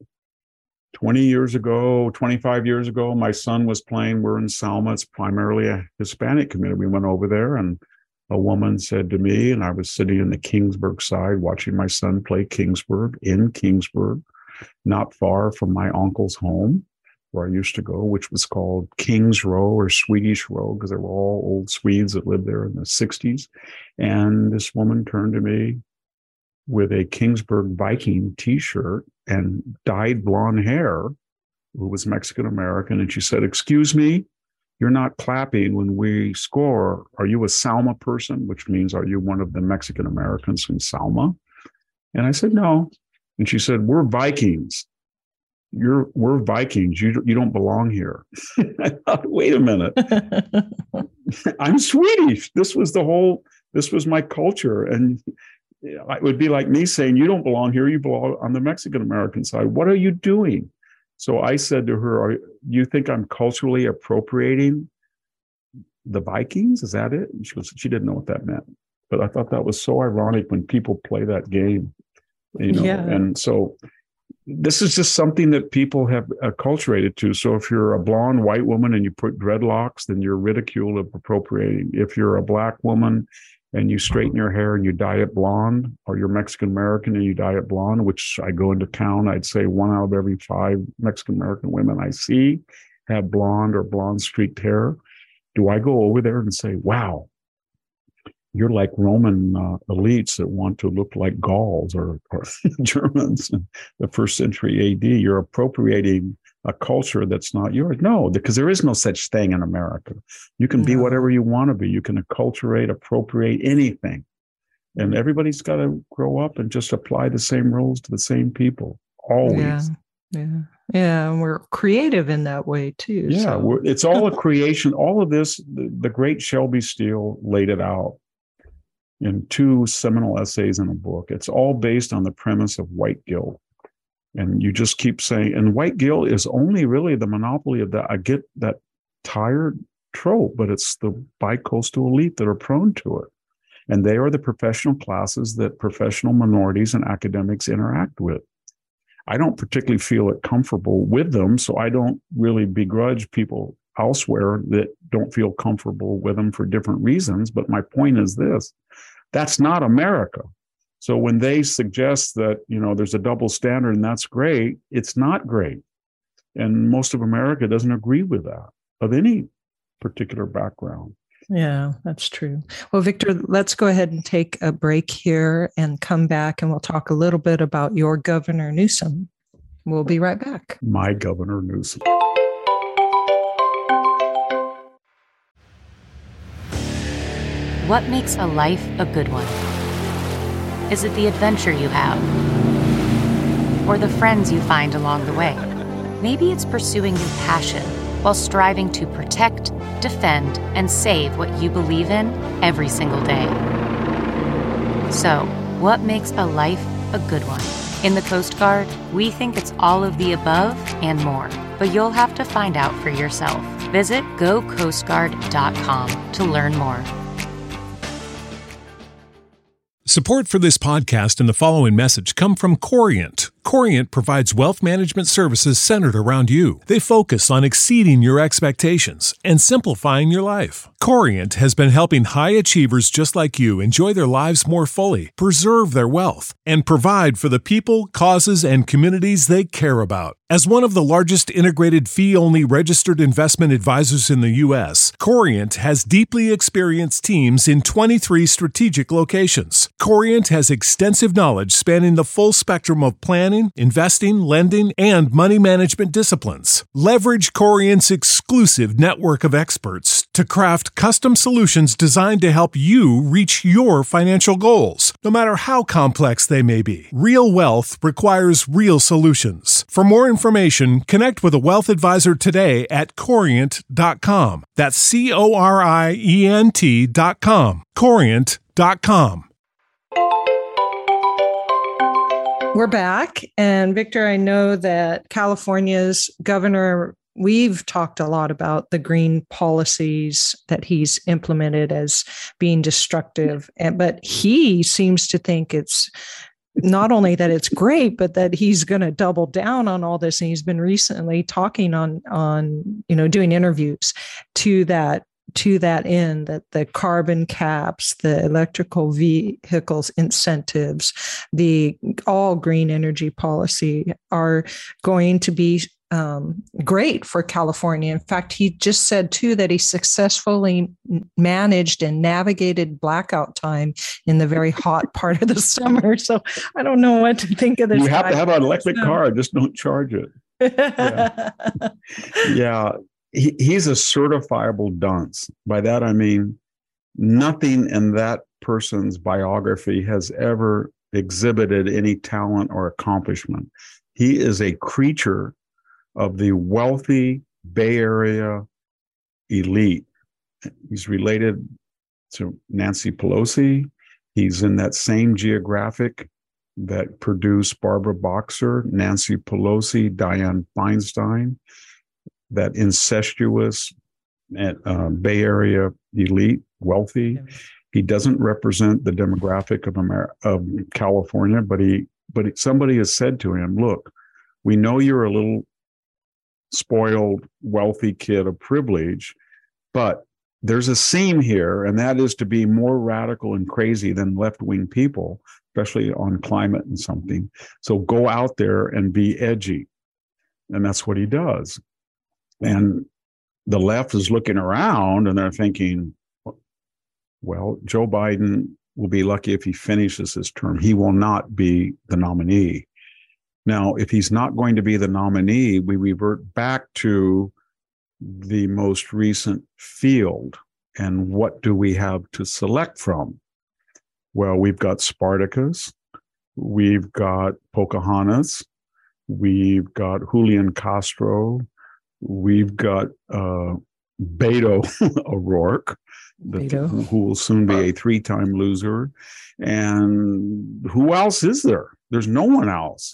25 years ago, my son was playing. We're in Selma. It's primarily a Hispanic community. We went over there, and a woman said to me, and I was sitting in the Kingsburg side watching my son play Kingsburg, not far from my uncle's home, where I used to go, which was called King's Row or Swedish Row, because they were all old Swedes that lived there in the 60s. And this woman turned to me with a Kingsburg Viking t-shirt and dyed blonde hair, who was Mexican-American. And she said, "Excuse me, you're not clapping when we score. Are you a Selma person?" Which means, are you one of the Mexican-Americans from Selma? And I said, no. And she said, "We're Vikings. We're Vikings. You don't belong here." I thought, wait a minute. I'm Swedish. This was my culture. And it would be like me saying, you don't belong here, you belong on the Mexican American side. What are you doing? So I said to her, you think I'm culturally appropriating the Vikings? Is that it? And she didn't know what that meant. But I thought that was so ironic when people play that game, Yeah. And so this is just something that people have acculturated to. So if you're a blonde white woman and you put dreadlocks, then you're ridiculed of appropriating. If you're a black woman and you straighten your hair and you dye it blonde, or you're Mexican American and you dye it blonde, which I go into town, I'd say 1 out of every 5 Mexican American women I see have blonde or blonde streaked hair. Do I go over there and say, wow, you're like Roman elites that want to look like Gauls or Germans in the 1st century AD? You're appropriating a culture that's not yours. No, because there is no such thing in America. You can be whatever you want to be. You can acculturate, appropriate anything. And everybody's got to grow up and just apply the same rules to the same people, always. Yeah, and we're creative in that way too. Yeah, so. It's all a creation. All of this, the great Shelby Steele laid it out in 2 seminal essays in a book. It's all based on the premise of white guilt. And you just keep saying, and white guilt is only really the monopoly of that. I get that tired trope, but it's the bi-coastal elite that are prone to it. And they are the professional classes that professional minorities and academics interact with. I don't particularly feel comfortable with them, so I don't really begrudge people elsewhere that don't feel comfortable with them for different reasons. But my point is this: that's not America. So when they suggest that, there's a double standard and that's great, it's not great. And most of America doesn't agree with that, of any particular background. Yeah, that's true. Well, Victor, let's go ahead and take a break here and come back, and we'll talk a little bit about your Governor Newsom. We'll be right back. My Governor Newsom. What makes a life a good one? Is it the adventure you have? Or the friends you find along the way? Maybe it's pursuing your passion while striving to protect, defend, and save what you believe in every single day. So, what makes a life a good one? In the Coast Guard, we think it's all of the above and more, but you'll have to find out for yourself. Visit gocoastguard.com to learn more. Support for this podcast and the following message come from Corient. Corient provides wealth management services centered around you. They focus on exceeding your expectations and simplifying your life. Corient has been helping high achievers just like you enjoy their lives more fully, preserve their wealth, and provide for the people, causes, and communities they care about. As one of the largest integrated fee-only registered investment advisors in the U.S., Corient has deeply experienced teams in 23 strategic locations. Corient has extensive knowledge spanning the full spectrum of planning, investing, lending, and money management disciplines. Leverage Corient's exclusive network of experts to craft custom solutions designed to help you reach your financial goals, no matter how complex they may be. Real wealth requires real solutions. For more information, connect with a wealth advisor today at Corient.com. That's Corient.com. Corient.com. We're back. And Victor, I know that California's governor, we've talked a lot about the green policies that he's implemented as being destructive, but he seems to think it's not only that it's great, but that he's going to double down on all this. And he's been recently talking on doing interviews to that end, that the carbon caps, the electrical vehicles incentives, the all green energy policy are going to be great for California. In fact, he just said too that he successfully managed and navigated blackout time in the very hot part of the summer. So I don't know what to think of this. You have to have an electric car, just don't charge it. Yeah. He's a certifiable dunce. By that, I mean, nothing in that person's biography has ever exhibited any talent or accomplishment. He is a creature of the wealthy Bay Area elite. He's related to Nancy Pelosi. He's in that same geographic that produced Barbara Boxer, Nancy Pelosi, Dianne Feinstein, that incestuous Bay Area elite, wealthy. He doesn't represent the demographic of California, but somebody has said to him, look, we know you're a little spoiled, wealthy kid of privilege, but there's a seam here, and that is to be more radical and crazy than left-wing people, especially on climate and something. So go out there and be edgy. And that's what he does. And the left is looking around and they're thinking, well, Joe Biden will be lucky if he finishes his term. He will not be the nominee. Now, if he's not going to be the nominee, we revert back to the most recent field. And what do we have to select from? Well, we've got Spartacus, we've got Pocahontas, we've got Julian Castro, we've got Beto O'Rourke, who will soon be a 3-time loser. And who else is there? There's no one else.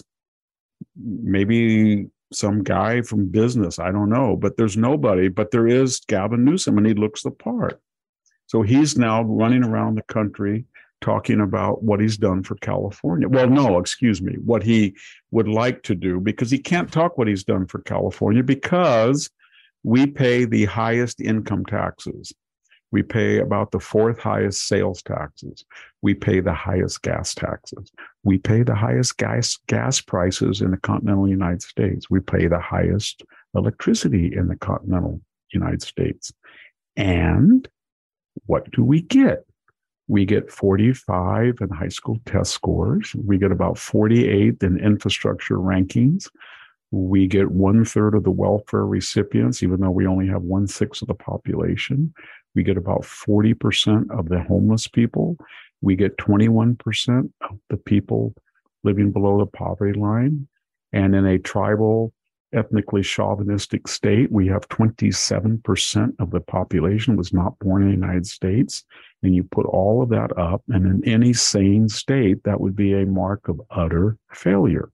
Maybe some guy from business, I don't know, but there's nobody. But there is Gavin Newsom, and he looks the part. So he's now running around the country talking about what he's done for California. Well, no, excuse me, what he would like to do, because he can't talk what he's done for California because we pay the highest income taxes. We pay about the 4th highest sales taxes. We pay the highest gas taxes. We pay the highest gas prices in the continental United States. We pay the highest electricity in the continental United States. And what do we get? We get 45 in high school test scores. We get about 48 in infrastructure rankings. We get 1/3 of the welfare recipients, even though we only have 1/6 of the population. We get about 40% of the homeless people. We get 21% of the people living below the poverty line. And in a tribal, ethnically chauvinistic state, we have 27% of the population was not born in the United States. And you put all of that up, and in any sane state, that would be a mark of utter failure.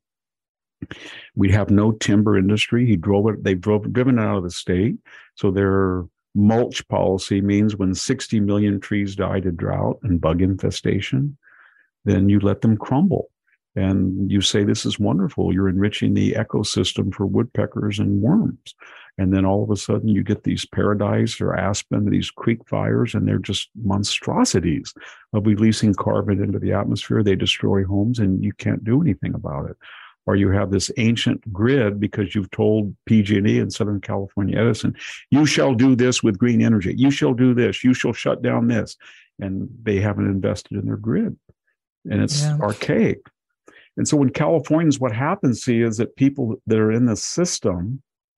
We have no timber industry. They've driven it out of the state. So their mulch policy means when 60 million trees die to drought and bug infestation, then you let them crumble. And you say, this is wonderful. You're enriching the ecosystem for woodpeckers and worms. And then all of a sudden you get these paradise or aspen, these creek fires, and they're just monstrosities of releasing carbon into the atmosphere. They destroy homes and you can't do anything about it. Or you have this ancient grid because you've told PG&E and Southern California Edison, you shall do this with green energy. You shall do this. You shall shut down this. And they haven't invested in their grid. And it's archaic. And so when Californians, what happens, is that people that are in the system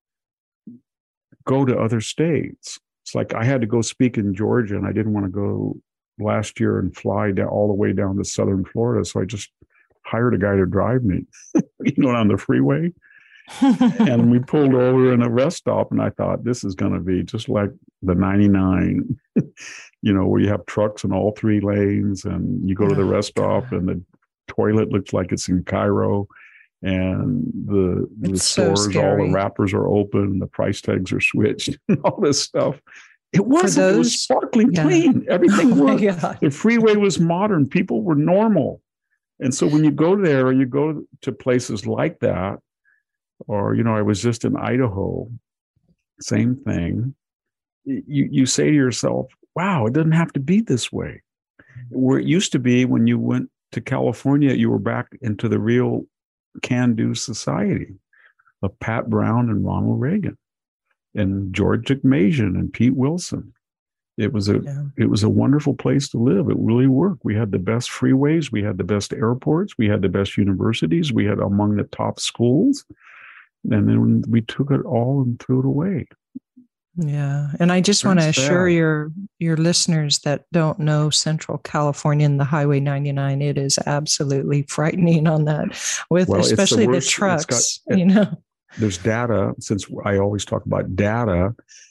go to other states. It's like I had to go speak in Georgia, and I didn't want to go last year and fly down all the way down to southern Florida. So I just hired a guy to drive me, on the freeway. And we pulled over in a rest stop, and I thought, this is going to be just like the 99, where you have trucks in all 3 lanes, and you go to the rest stop and the toilet looks like it's in Cairo, and the stores, all the wrappers are open, and the price tags are switched, and all this stuff. It wasn't. It was sparkling clean. Everything worked. The freeway was modern. People were normal. And so when you go there, you go to places like that, or, I was just in Idaho, same thing. You say to yourself, wow, it doesn't have to be this way. Where it used to be when you went to California, you were back into the real can-do society of Pat Brown and Ronald Reagan and George McMason and Pete Wilson. It was a wonderful place to live. It really worked. We had the best freeways. We had the best airports. We had the best universities. We had among the top schools. And then we took it all and threw it away. Yeah. And I just want to assure your listeners that don't know Central California and the Highway 99, it is absolutely frightening on that, especially the trucks, There's data, since I always talk about data.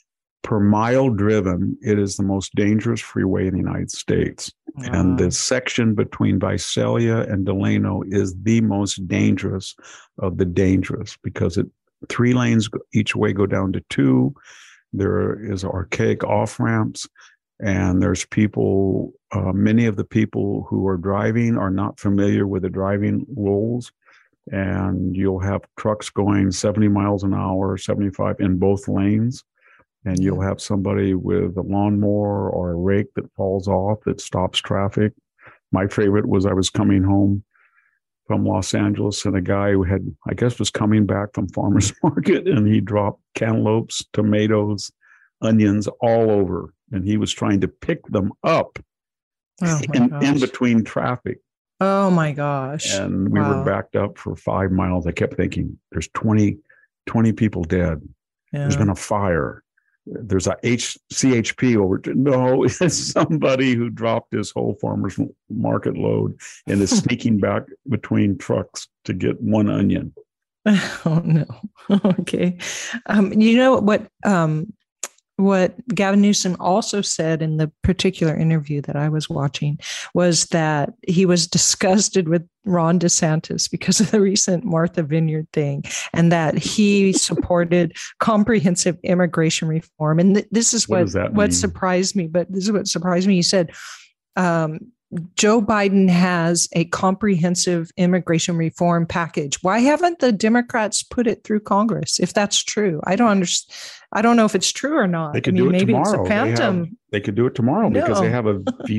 per mile driven, it is the most dangerous freeway in the United States. Wow. And the section between Visalia and Delano is the most dangerous of the dangerous, because 3 lanes each way go down to 2. There is archaic off-ramps, and there's people, many of the people who are driving are not familiar with the driving rules. And you'll have trucks going 70 miles an hour, 75 in both lanes. And you'll have somebody with a lawnmower or a rake that falls off that stops traffic. My favorite was I was coming home from Los Angeles, and a guy who was coming back from farmer's market, and he dropped cantaloupes, tomatoes, onions all over. And he was trying to pick them up in between traffic. Oh my gosh. And we were backed up for 5 miles. I kept thinking, there's 20 people dead. Yeah. There's been a fire. There's a CHP over. No, it's somebody who dropped his whole farmer's market load and is sneaking back between trucks to get one onion. Oh no. Okay. You know what Gavin Newsom also said in the particular interview that I was watching was that he was disgusted with Ron DeSantis because of the recent Martha Vineyard thing, and that he supported comprehensive immigration reform. And this is what surprised me. But this is what surprised me. He said, Joe Biden has a comprehensive immigration reform package. Why haven't the Democrats put it through Congress? If that's true, I don't understand. I don't know if it's true or not. They could do it maybe tomorrow. It's a phantom. They could do it tomorrow because they have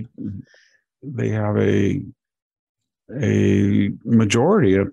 a majority if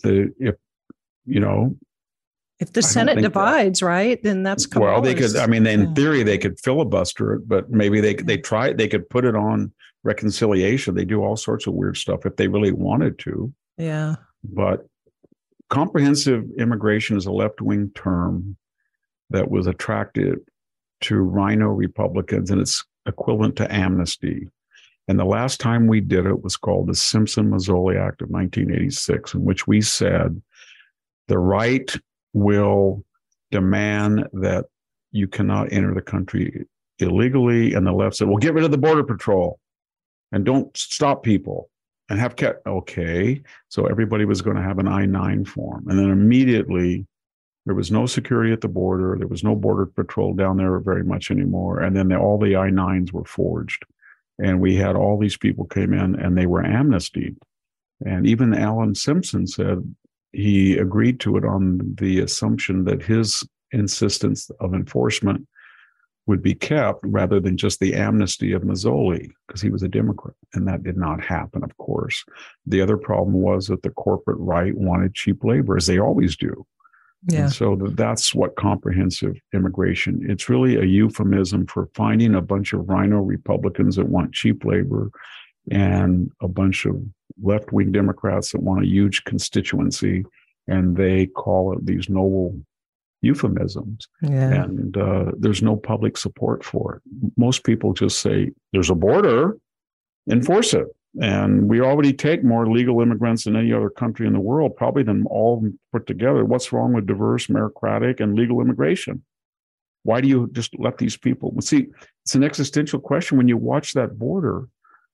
the Senate divides, right, then that's Kamala's. Well, they could. I mean, in theory, they could filibuster it, but maybe they try. They could put it on reconciliation. They do all sorts of weird stuff if they really wanted to. Yeah. But comprehensive immigration is a left-wing term that was attracted to rhino Republicans, and it's equivalent to amnesty. And the last time we did it was called the Simpson-Mazzoli Act of 1986, in which we said the right will demand that you cannot enter the country illegally, and the left said, well, get rid of the Border Patrol and don't stop people and have kept. Okay, so everybody was going to have an I-9 form. And then immediately there was no security at the border. There was no Border Patrol down there very much anymore. And then all the I-9s were forged. And we had all these people came in and they were amnestied. And even Alan Simpson said he agreed to it on the assumption that his insistence of enforcement would be kept rather than just the amnesty of Mazzoli, because he was a Democrat. And that did not happen, of course. The other problem was that the corporate right wanted cheap labor, as they always do. Yeah. And so that's what comprehensive immigration, it's really a euphemism for finding a bunch of rhino Republicans that want cheap labor and a bunch of left-wing Democrats that want a huge constituency, and they call it these noble euphemisms. Yeah. And there's no public support for it. Most people just say, there's a border, enforce it. And we already take more legal immigrants than any other country in the world, probably than all put together. What's wrong with diverse, meritocratic, and legal immigration? Why do you just let these people? Well, see, it's an existential question. When you watch that border,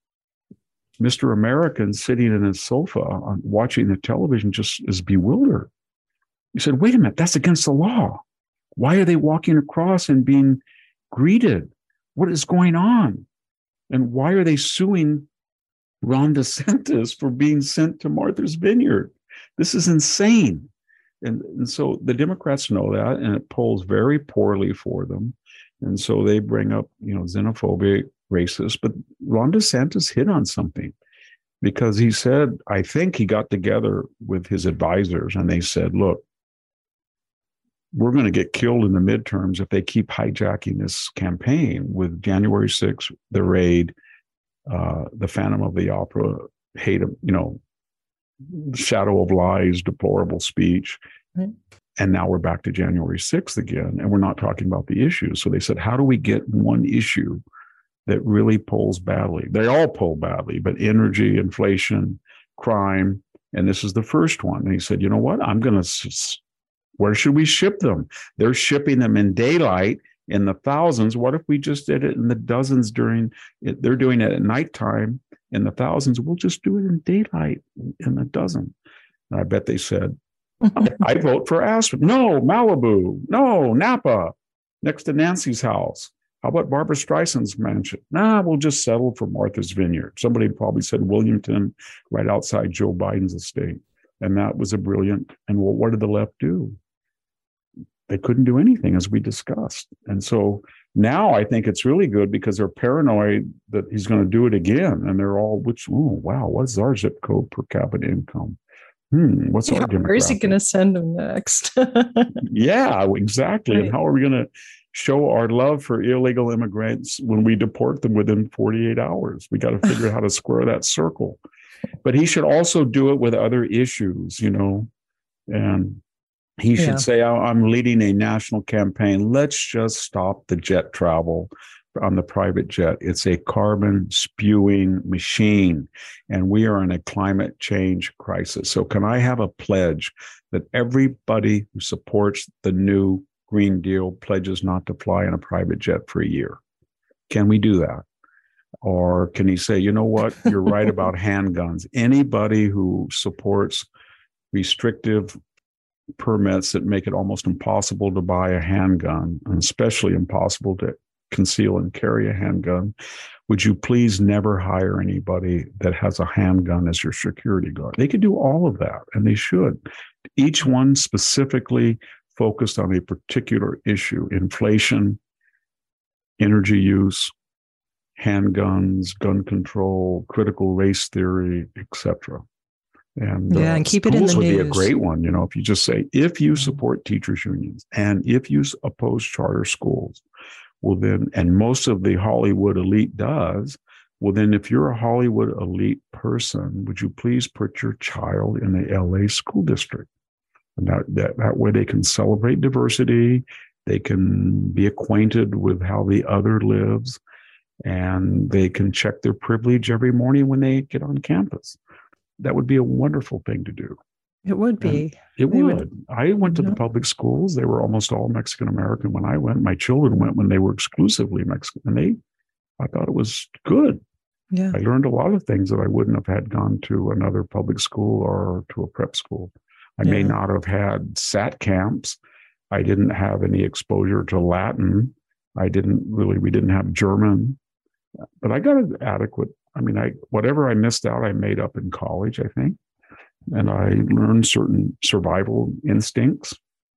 Mr. American sitting in his sofa watching the television just is bewildered. He said, wait a minute, that's against the law. Why are they walking across and being greeted? What is going on? And why are they suing Ron DeSantis for being sent to Martha's Vineyard? This is insane. And so the Democrats know that, and it polls very poorly for them. And so they bring up, xenophobic, racist. But Ron DeSantis hit on something, because he said, I think he got together with his advisors and they said, look, we're going to get killed in the midterms if they keep hijacking this campaign with January 6th, the raid, the Phantom of the Opera, hate, shadow of lies, deplorable speech. Right. And now we're back to January 6th again, and we're not talking about the issues. So they said, how do we get one issue that really polls badly? They all poll badly, but energy, inflation, crime, and this is the first one. And he said, you know what? Where should we ship them? They're shipping them in daylight in the thousands. What if we just did it in the dozens during it? They're doing it at nighttime in the thousands. We'll just do it in daylight in the dozen. And I bet they said, I vote for Aspen. No, Malibu. No, Napa, next to Nancy's house. How about Barbara Streisand's mansion? Nah, we'll just settle for Martha's Vineyard. Somebody probably said Williamton, right outside Joe Biden's estate. And that was a brilliant. And well, what did the left do? They couldn't do anything, as we discussed. And so now I think it's really good because they're paranoid that he's going to do it again. And they're all, what's our zip code per capita income? What's our demographic? Where is he going to send them next? Yeah, exactly. Right. And how are we going to show our love for illegal immigrants when we deport them within 48 hours? We got to figure out how to square that circle. But he should also do it with other issues, and he should say, I'm leading a national campaign. Let's just stop the jet travel on the private jet. It's a carbon spewing machine, and we are in a climate change crisis. So can I have a pledge that everybody who supports the new Green Deal pledges not to fly in a private jet for a year? Can we do that? Or can he say, you know what, you're right about handguns. Anybody who supports restrictive permits that make it almost impossible to buy a handgun, and especially impossible to conceal and carry a handgun, would you please never hire anybody that has a handgun as your security guard? They could do all of that, and they should. Each one specifically focused on a particular issue: inflation, energy use, handguns, gun control, critical race theory, etc. And keep it in the news. Would be a great one, if you just say, if you support teachers' unions and if you oppose charter schools, well then, and most of the Hollywood elite does, well then, if you're a Hollywood elite person, would you please put your child in the LA school district? And that way they can celebrate diversity, they can be acquainted with how the other lives, and they can check their privilege every morning when they get on campus. That would be a wonderful thing to do. It would be. It would. I went to the public schools. They were almost all Mexican-American when I went. My children went when they were exclusively Mexican. And I thought it was good. Yeah. I learned a lot of things that I wouldn't have had gone to another public school or to a prep school. I may not have had SAT camps. I didn't have any exposure to Latin. We didn't have German. But I got an adequate, whatever I missed out, I made up in college, I think. And I learned certain survival instincts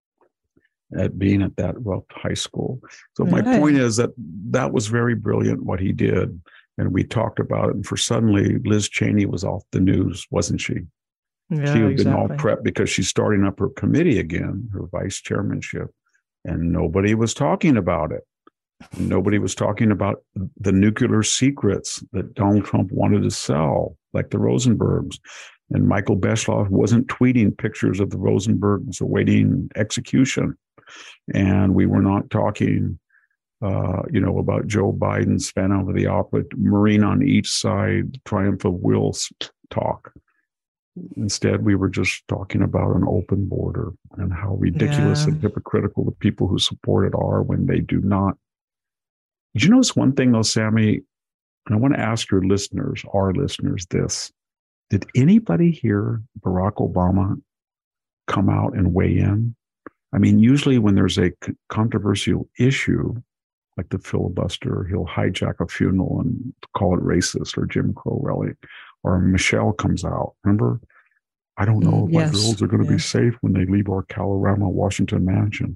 at being at that rough high school. So my point is that was very brilliant what he did. And we talked about it. And suddenly Liz Cheney was off the news, wasn't she? Yeah, she had been all prepped because she's starting up her committee again, her vice chairmanship. And nobody was talking about it. Nobody was talking about the nuclear secrets that Donald Trump wanted to sell, like the Rosenbergs. And Michael Beschloss wasn't tweeting pictures of the Rosenbergs awaiting execution. And we were not talking, about Joe Biden's Phantom of the Opera, Marine on each side, Triumph of Wills talk. Instead, we were just talking about an open border and how ridiculous and hypocritical the people who support it are when they do not. Did you notice one thing, though, Sammy? And I want to ask our listeners, this. Did anybody hear Barack Obama come out and weigh in? Usually when there's a controversial issue, like the filibuster, he'll hijack a funeral and call it racist or Jim Crow rally, or Michelle comes out. Remember? I don't know if my girls are going to be safe when they leave our Calorama, Washington mansion.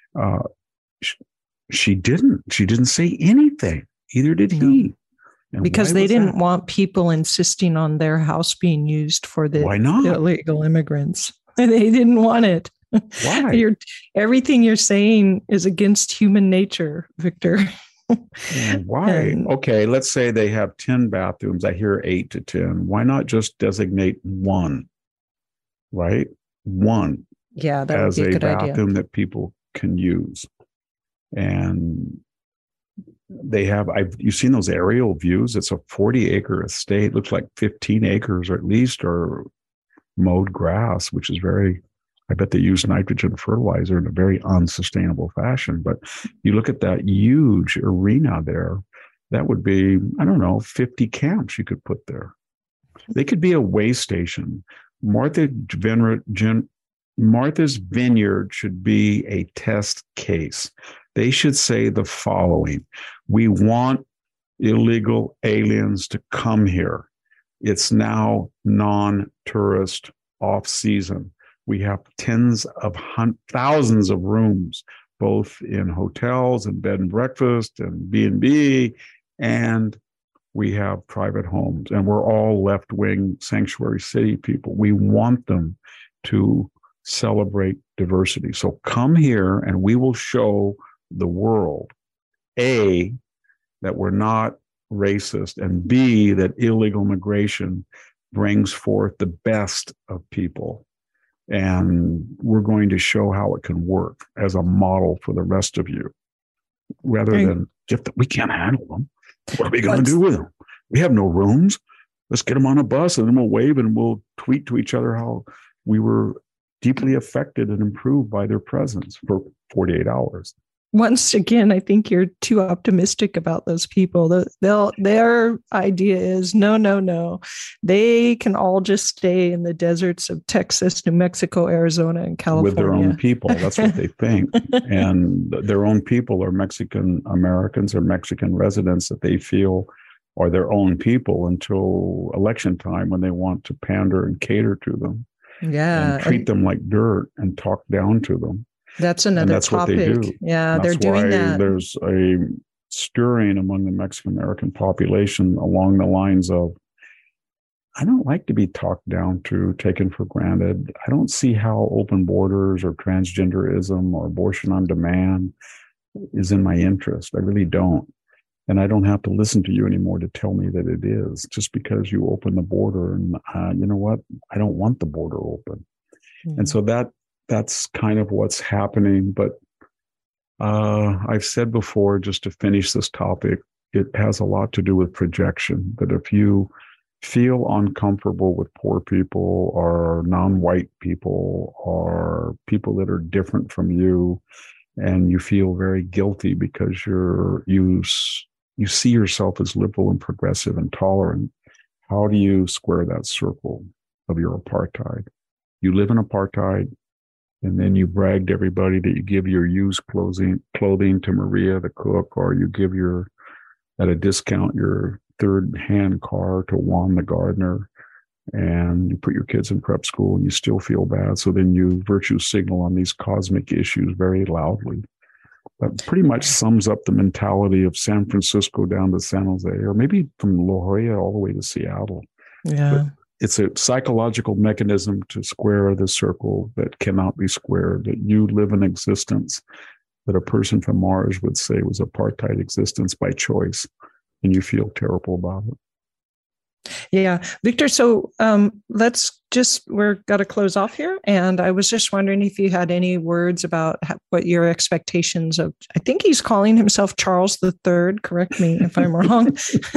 She didn't say anything. Either did he. And because they didn't want people insisting on their house being used for the illegal immigrants. They didn't want it. Why? Everything you're saying is against human nature, Victor. Why? Okay, let's say they have 10 bathrooms. I hear 8 to 10. Why not just designate one? Right? One. Yeah, that would be a good idea. As a bathroom that people can use. And they have, you've seen those aerial views. It's a 40-acre estate. Looks like 15 acres or at least are mowed grass, which is very I bet they use nitrogen fertilizer in a very unsustainable fashion. But you look at that huge arena there, that would be, I don't know, 50 camps you could put there. They could be a way station. Martha's Vineyard should be a test case. They should say the following: we want illegal aliens to come here. It's now non-tourist off-season. We have tens of thousands of rooms, both in hotels and bed and breakfast and B&B, and we have private homes, and we're all left-wing sanctuary city people. We want them to celebrate diversity. So come here and we will show the world, A, that we're not racist, and B, that illegal immigration brings forth the best of people. And we're going to show how it can work as a model for the rest of you, rather than if we can't handle them. What are we going to do with them? We have no rooms. Let's get them on a bus and then we'll wave and we'll tweet to each other how we were deeply affected and improved by their presence for 48 hours. Once again, I think you're too optimistic about those people. Their idea is no. They can all just stay in the deserts of Texas, New Mexico, Arizona, and California. With their own people. That's what they think. And their own people are Mexican Americans or Mexican residents that they feel are their own people until election time, when they want to pander and cater to them. Yeah. And treat them like dirt and talk down to them. That's another topic. What they do. Yeah, they're doing that. There's a stirring among the Mexican American population along the lines of, I don't like to be talked down to, taken for granted. I don't see how open borders or transgenderism or abortion on demand is in my interest. I really don't. And I don't have to listen to you anymore to tell me that it is, just because you open the border. And you know what? I don't want the border open. Mm-hmm. And so that's kind of what's happening. But I've said before, just to finish this topic, it has a lot to do with projection. That if you feel uncomfortable with poor people or non-white people or people that are different from you, and you feel very guilty because you see yourself as liberal and progressive and tolerant, how do you square that circle of your apartheid? You live in apartheid, and then you brag to everybody that you give your used clothing to Maria the cook, or you give at a discount, your third-hand car to Juan the gardener, and you put your kids in prep school and you still feel bad. So then you virtue signal on these cosmic issues very loudly. That pretty much sums up the mentality of San Francisco down to San Jose, or maybe from La Jolla all the way to Seattle. Yeah. But it's a psychological mechanism to square the circle that cannot be squared, that you live an existence that a person from Mars would say was apartheid existence by choice, and you feel terrible about it. Yeah, Victor, so we're got to close off here. And I was just wondering if you had any words about what your expectations of, I think he's calling himself Charles III, correct me if I'm wrong.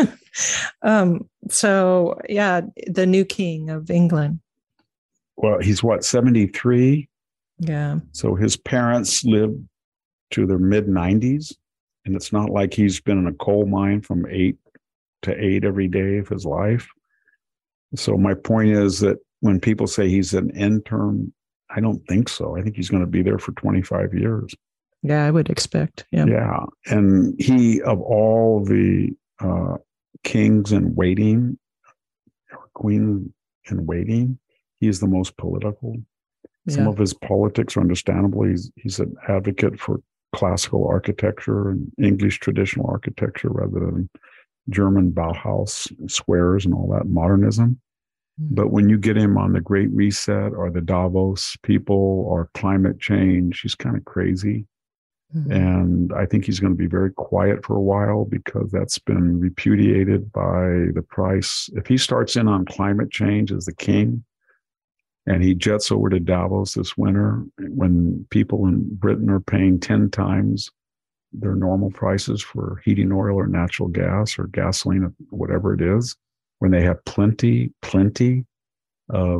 So yeah, the new king of England. Well, he's 73? Yeah. So his parents lived to their mid-90s, and it's not like he's been in a coal mine from 8 to 8 every day of his life. So my point is that when people say he's an intern, I don't think so. I think he's going to be there for 25 years. Yeah, I would expect. Yeah. Yeah. And he, of all the kings in waiting, or queen in waiting, he is the most political. Yeah. Some of his politics are understandable. He's an advocate for classical architecture and English traditional architecture rather than German Bauhaus squares and all that modernism. Mm-hmm. But when you get him on the Great Reset or the Davos people or climate change, he's kind of crazy. Mm-hmm. And I think he's going to be very quiet for a while because that's been repudiated by the price. If he starts in on climate change as the king and he jets over to Davos this winter when people in Britain are paying 10 times their normal prices for heating oil or natural gas or gasoline or whatever it is, when they have plenty of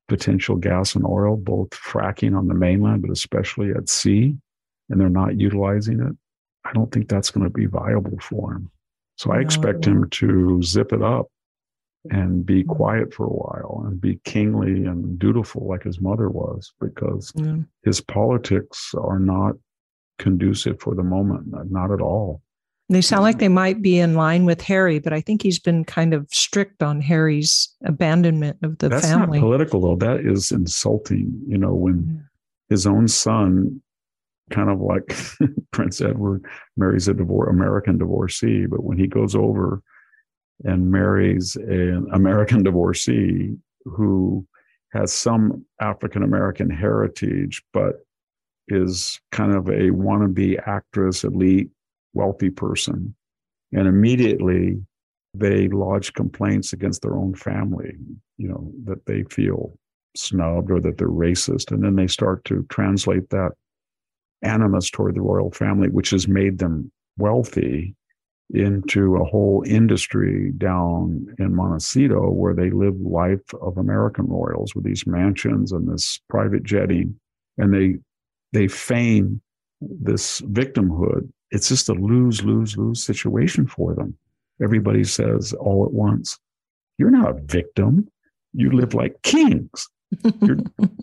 potential gas and oil, both fracking on the mainland, but especially at sea, and they're not utilizing it, I don't think that's going to be viable for him. So I expect him to zip it up and be quiet for a while and be kingly and dutiful like his mother was, because his politics are not conducive for the moment, not at all. They sound like they might be in line with Harry, but I think he's been kind of strict on Harry's abandonment of the family. That's not political, though. That is insulting. When his own son, kind of like Prince Edward, marries American divorcee, but when he goes over and marries an American divorcee who has some African-American heritage, but is kind of a wannabe actress, elite, wealthy person, and immediately they lodge complaints against their own family, that they feel snubbed or that they're racist. And then they start to translate that animus toward the royal family, which has made them wealthy, into a whole industry down in Montecito where they live life of American royals with these mansions and this private jetting, and they feign this victimhood. It's just a lose situation for them. Everybody says all at once, you're not a victim. You live like kings. You're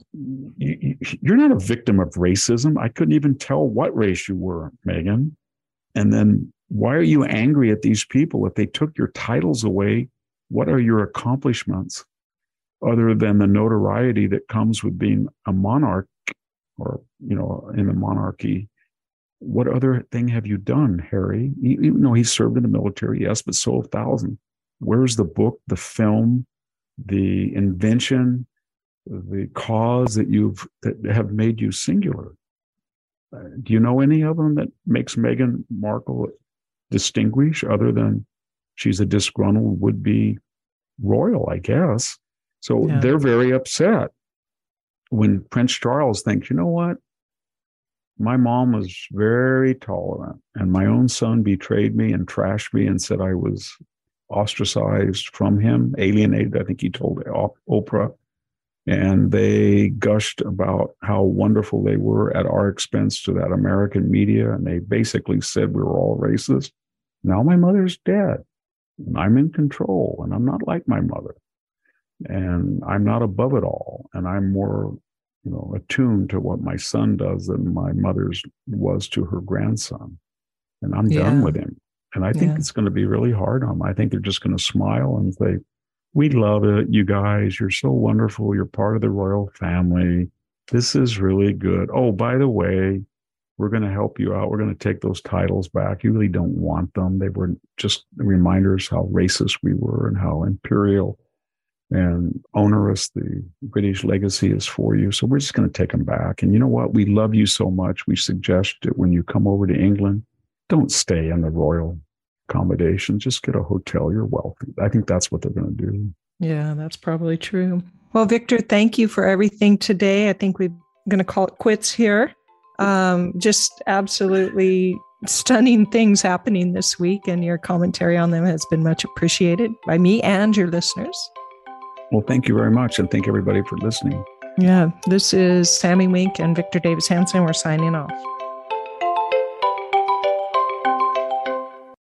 not a victim of racism. I couldn't even tell what race you were, Meghan. And then why are you angry at these people? If they took your titles away, what are your accomplishments other than the notoriety that comes with being a monarch or, in a monarchy? What other thing have you done, Harry? Even though he served in the military, yes, but so have thousands. Where's the book, the film, the invention, the cause that have made you singular? Do you know any of them that makes Meghan Markle distinguished, other than she's a disgruntled would-be royal, I guess? So they're very upset when Prince Charles thinks, you know what? My mom was very tolerant, and my own son betrayed me and trashed me and said I was ostracized from him, alienated, I think he told Oprah. And they gushed about how wonderful they were at our expense to that American media. And they basically said we were all racist. Now my mother's dead, and I'm in control, and I'm not like my mother. And I'm not above it all. And I'm more attuned to what my son does than my mother's was to her grandson. And I'm done with him. And I think it's going to be really hard on them. I think they're just going to smile and say, we love it, you guys. You're so wonderful. You're part of the royal family. This is really good. Oh, by the way, we're going to help you out. We're going to take those titles back. You really don't want them. They were just reminders how racist we were and how imperial and onerous the British legacy is for you. So we're just going to take them back. And you know what? We love you so much. We suggest that when you come over to England, don't stay in the royal accommodation. Just get a hotel. You're wealthy. I think that's what they're going to do. Yeah, that's probably true. Well, Victor, thank you for everything today. I think we're going to call it quits here. Just absolutely stunning things happening this week, and your commentary on them has been much appreciated by me and your listeners. Well, thank you very much. And thank everybody for listening. Yeah, this is Sammy Wink and Victor Davis Hanson. We're signing off.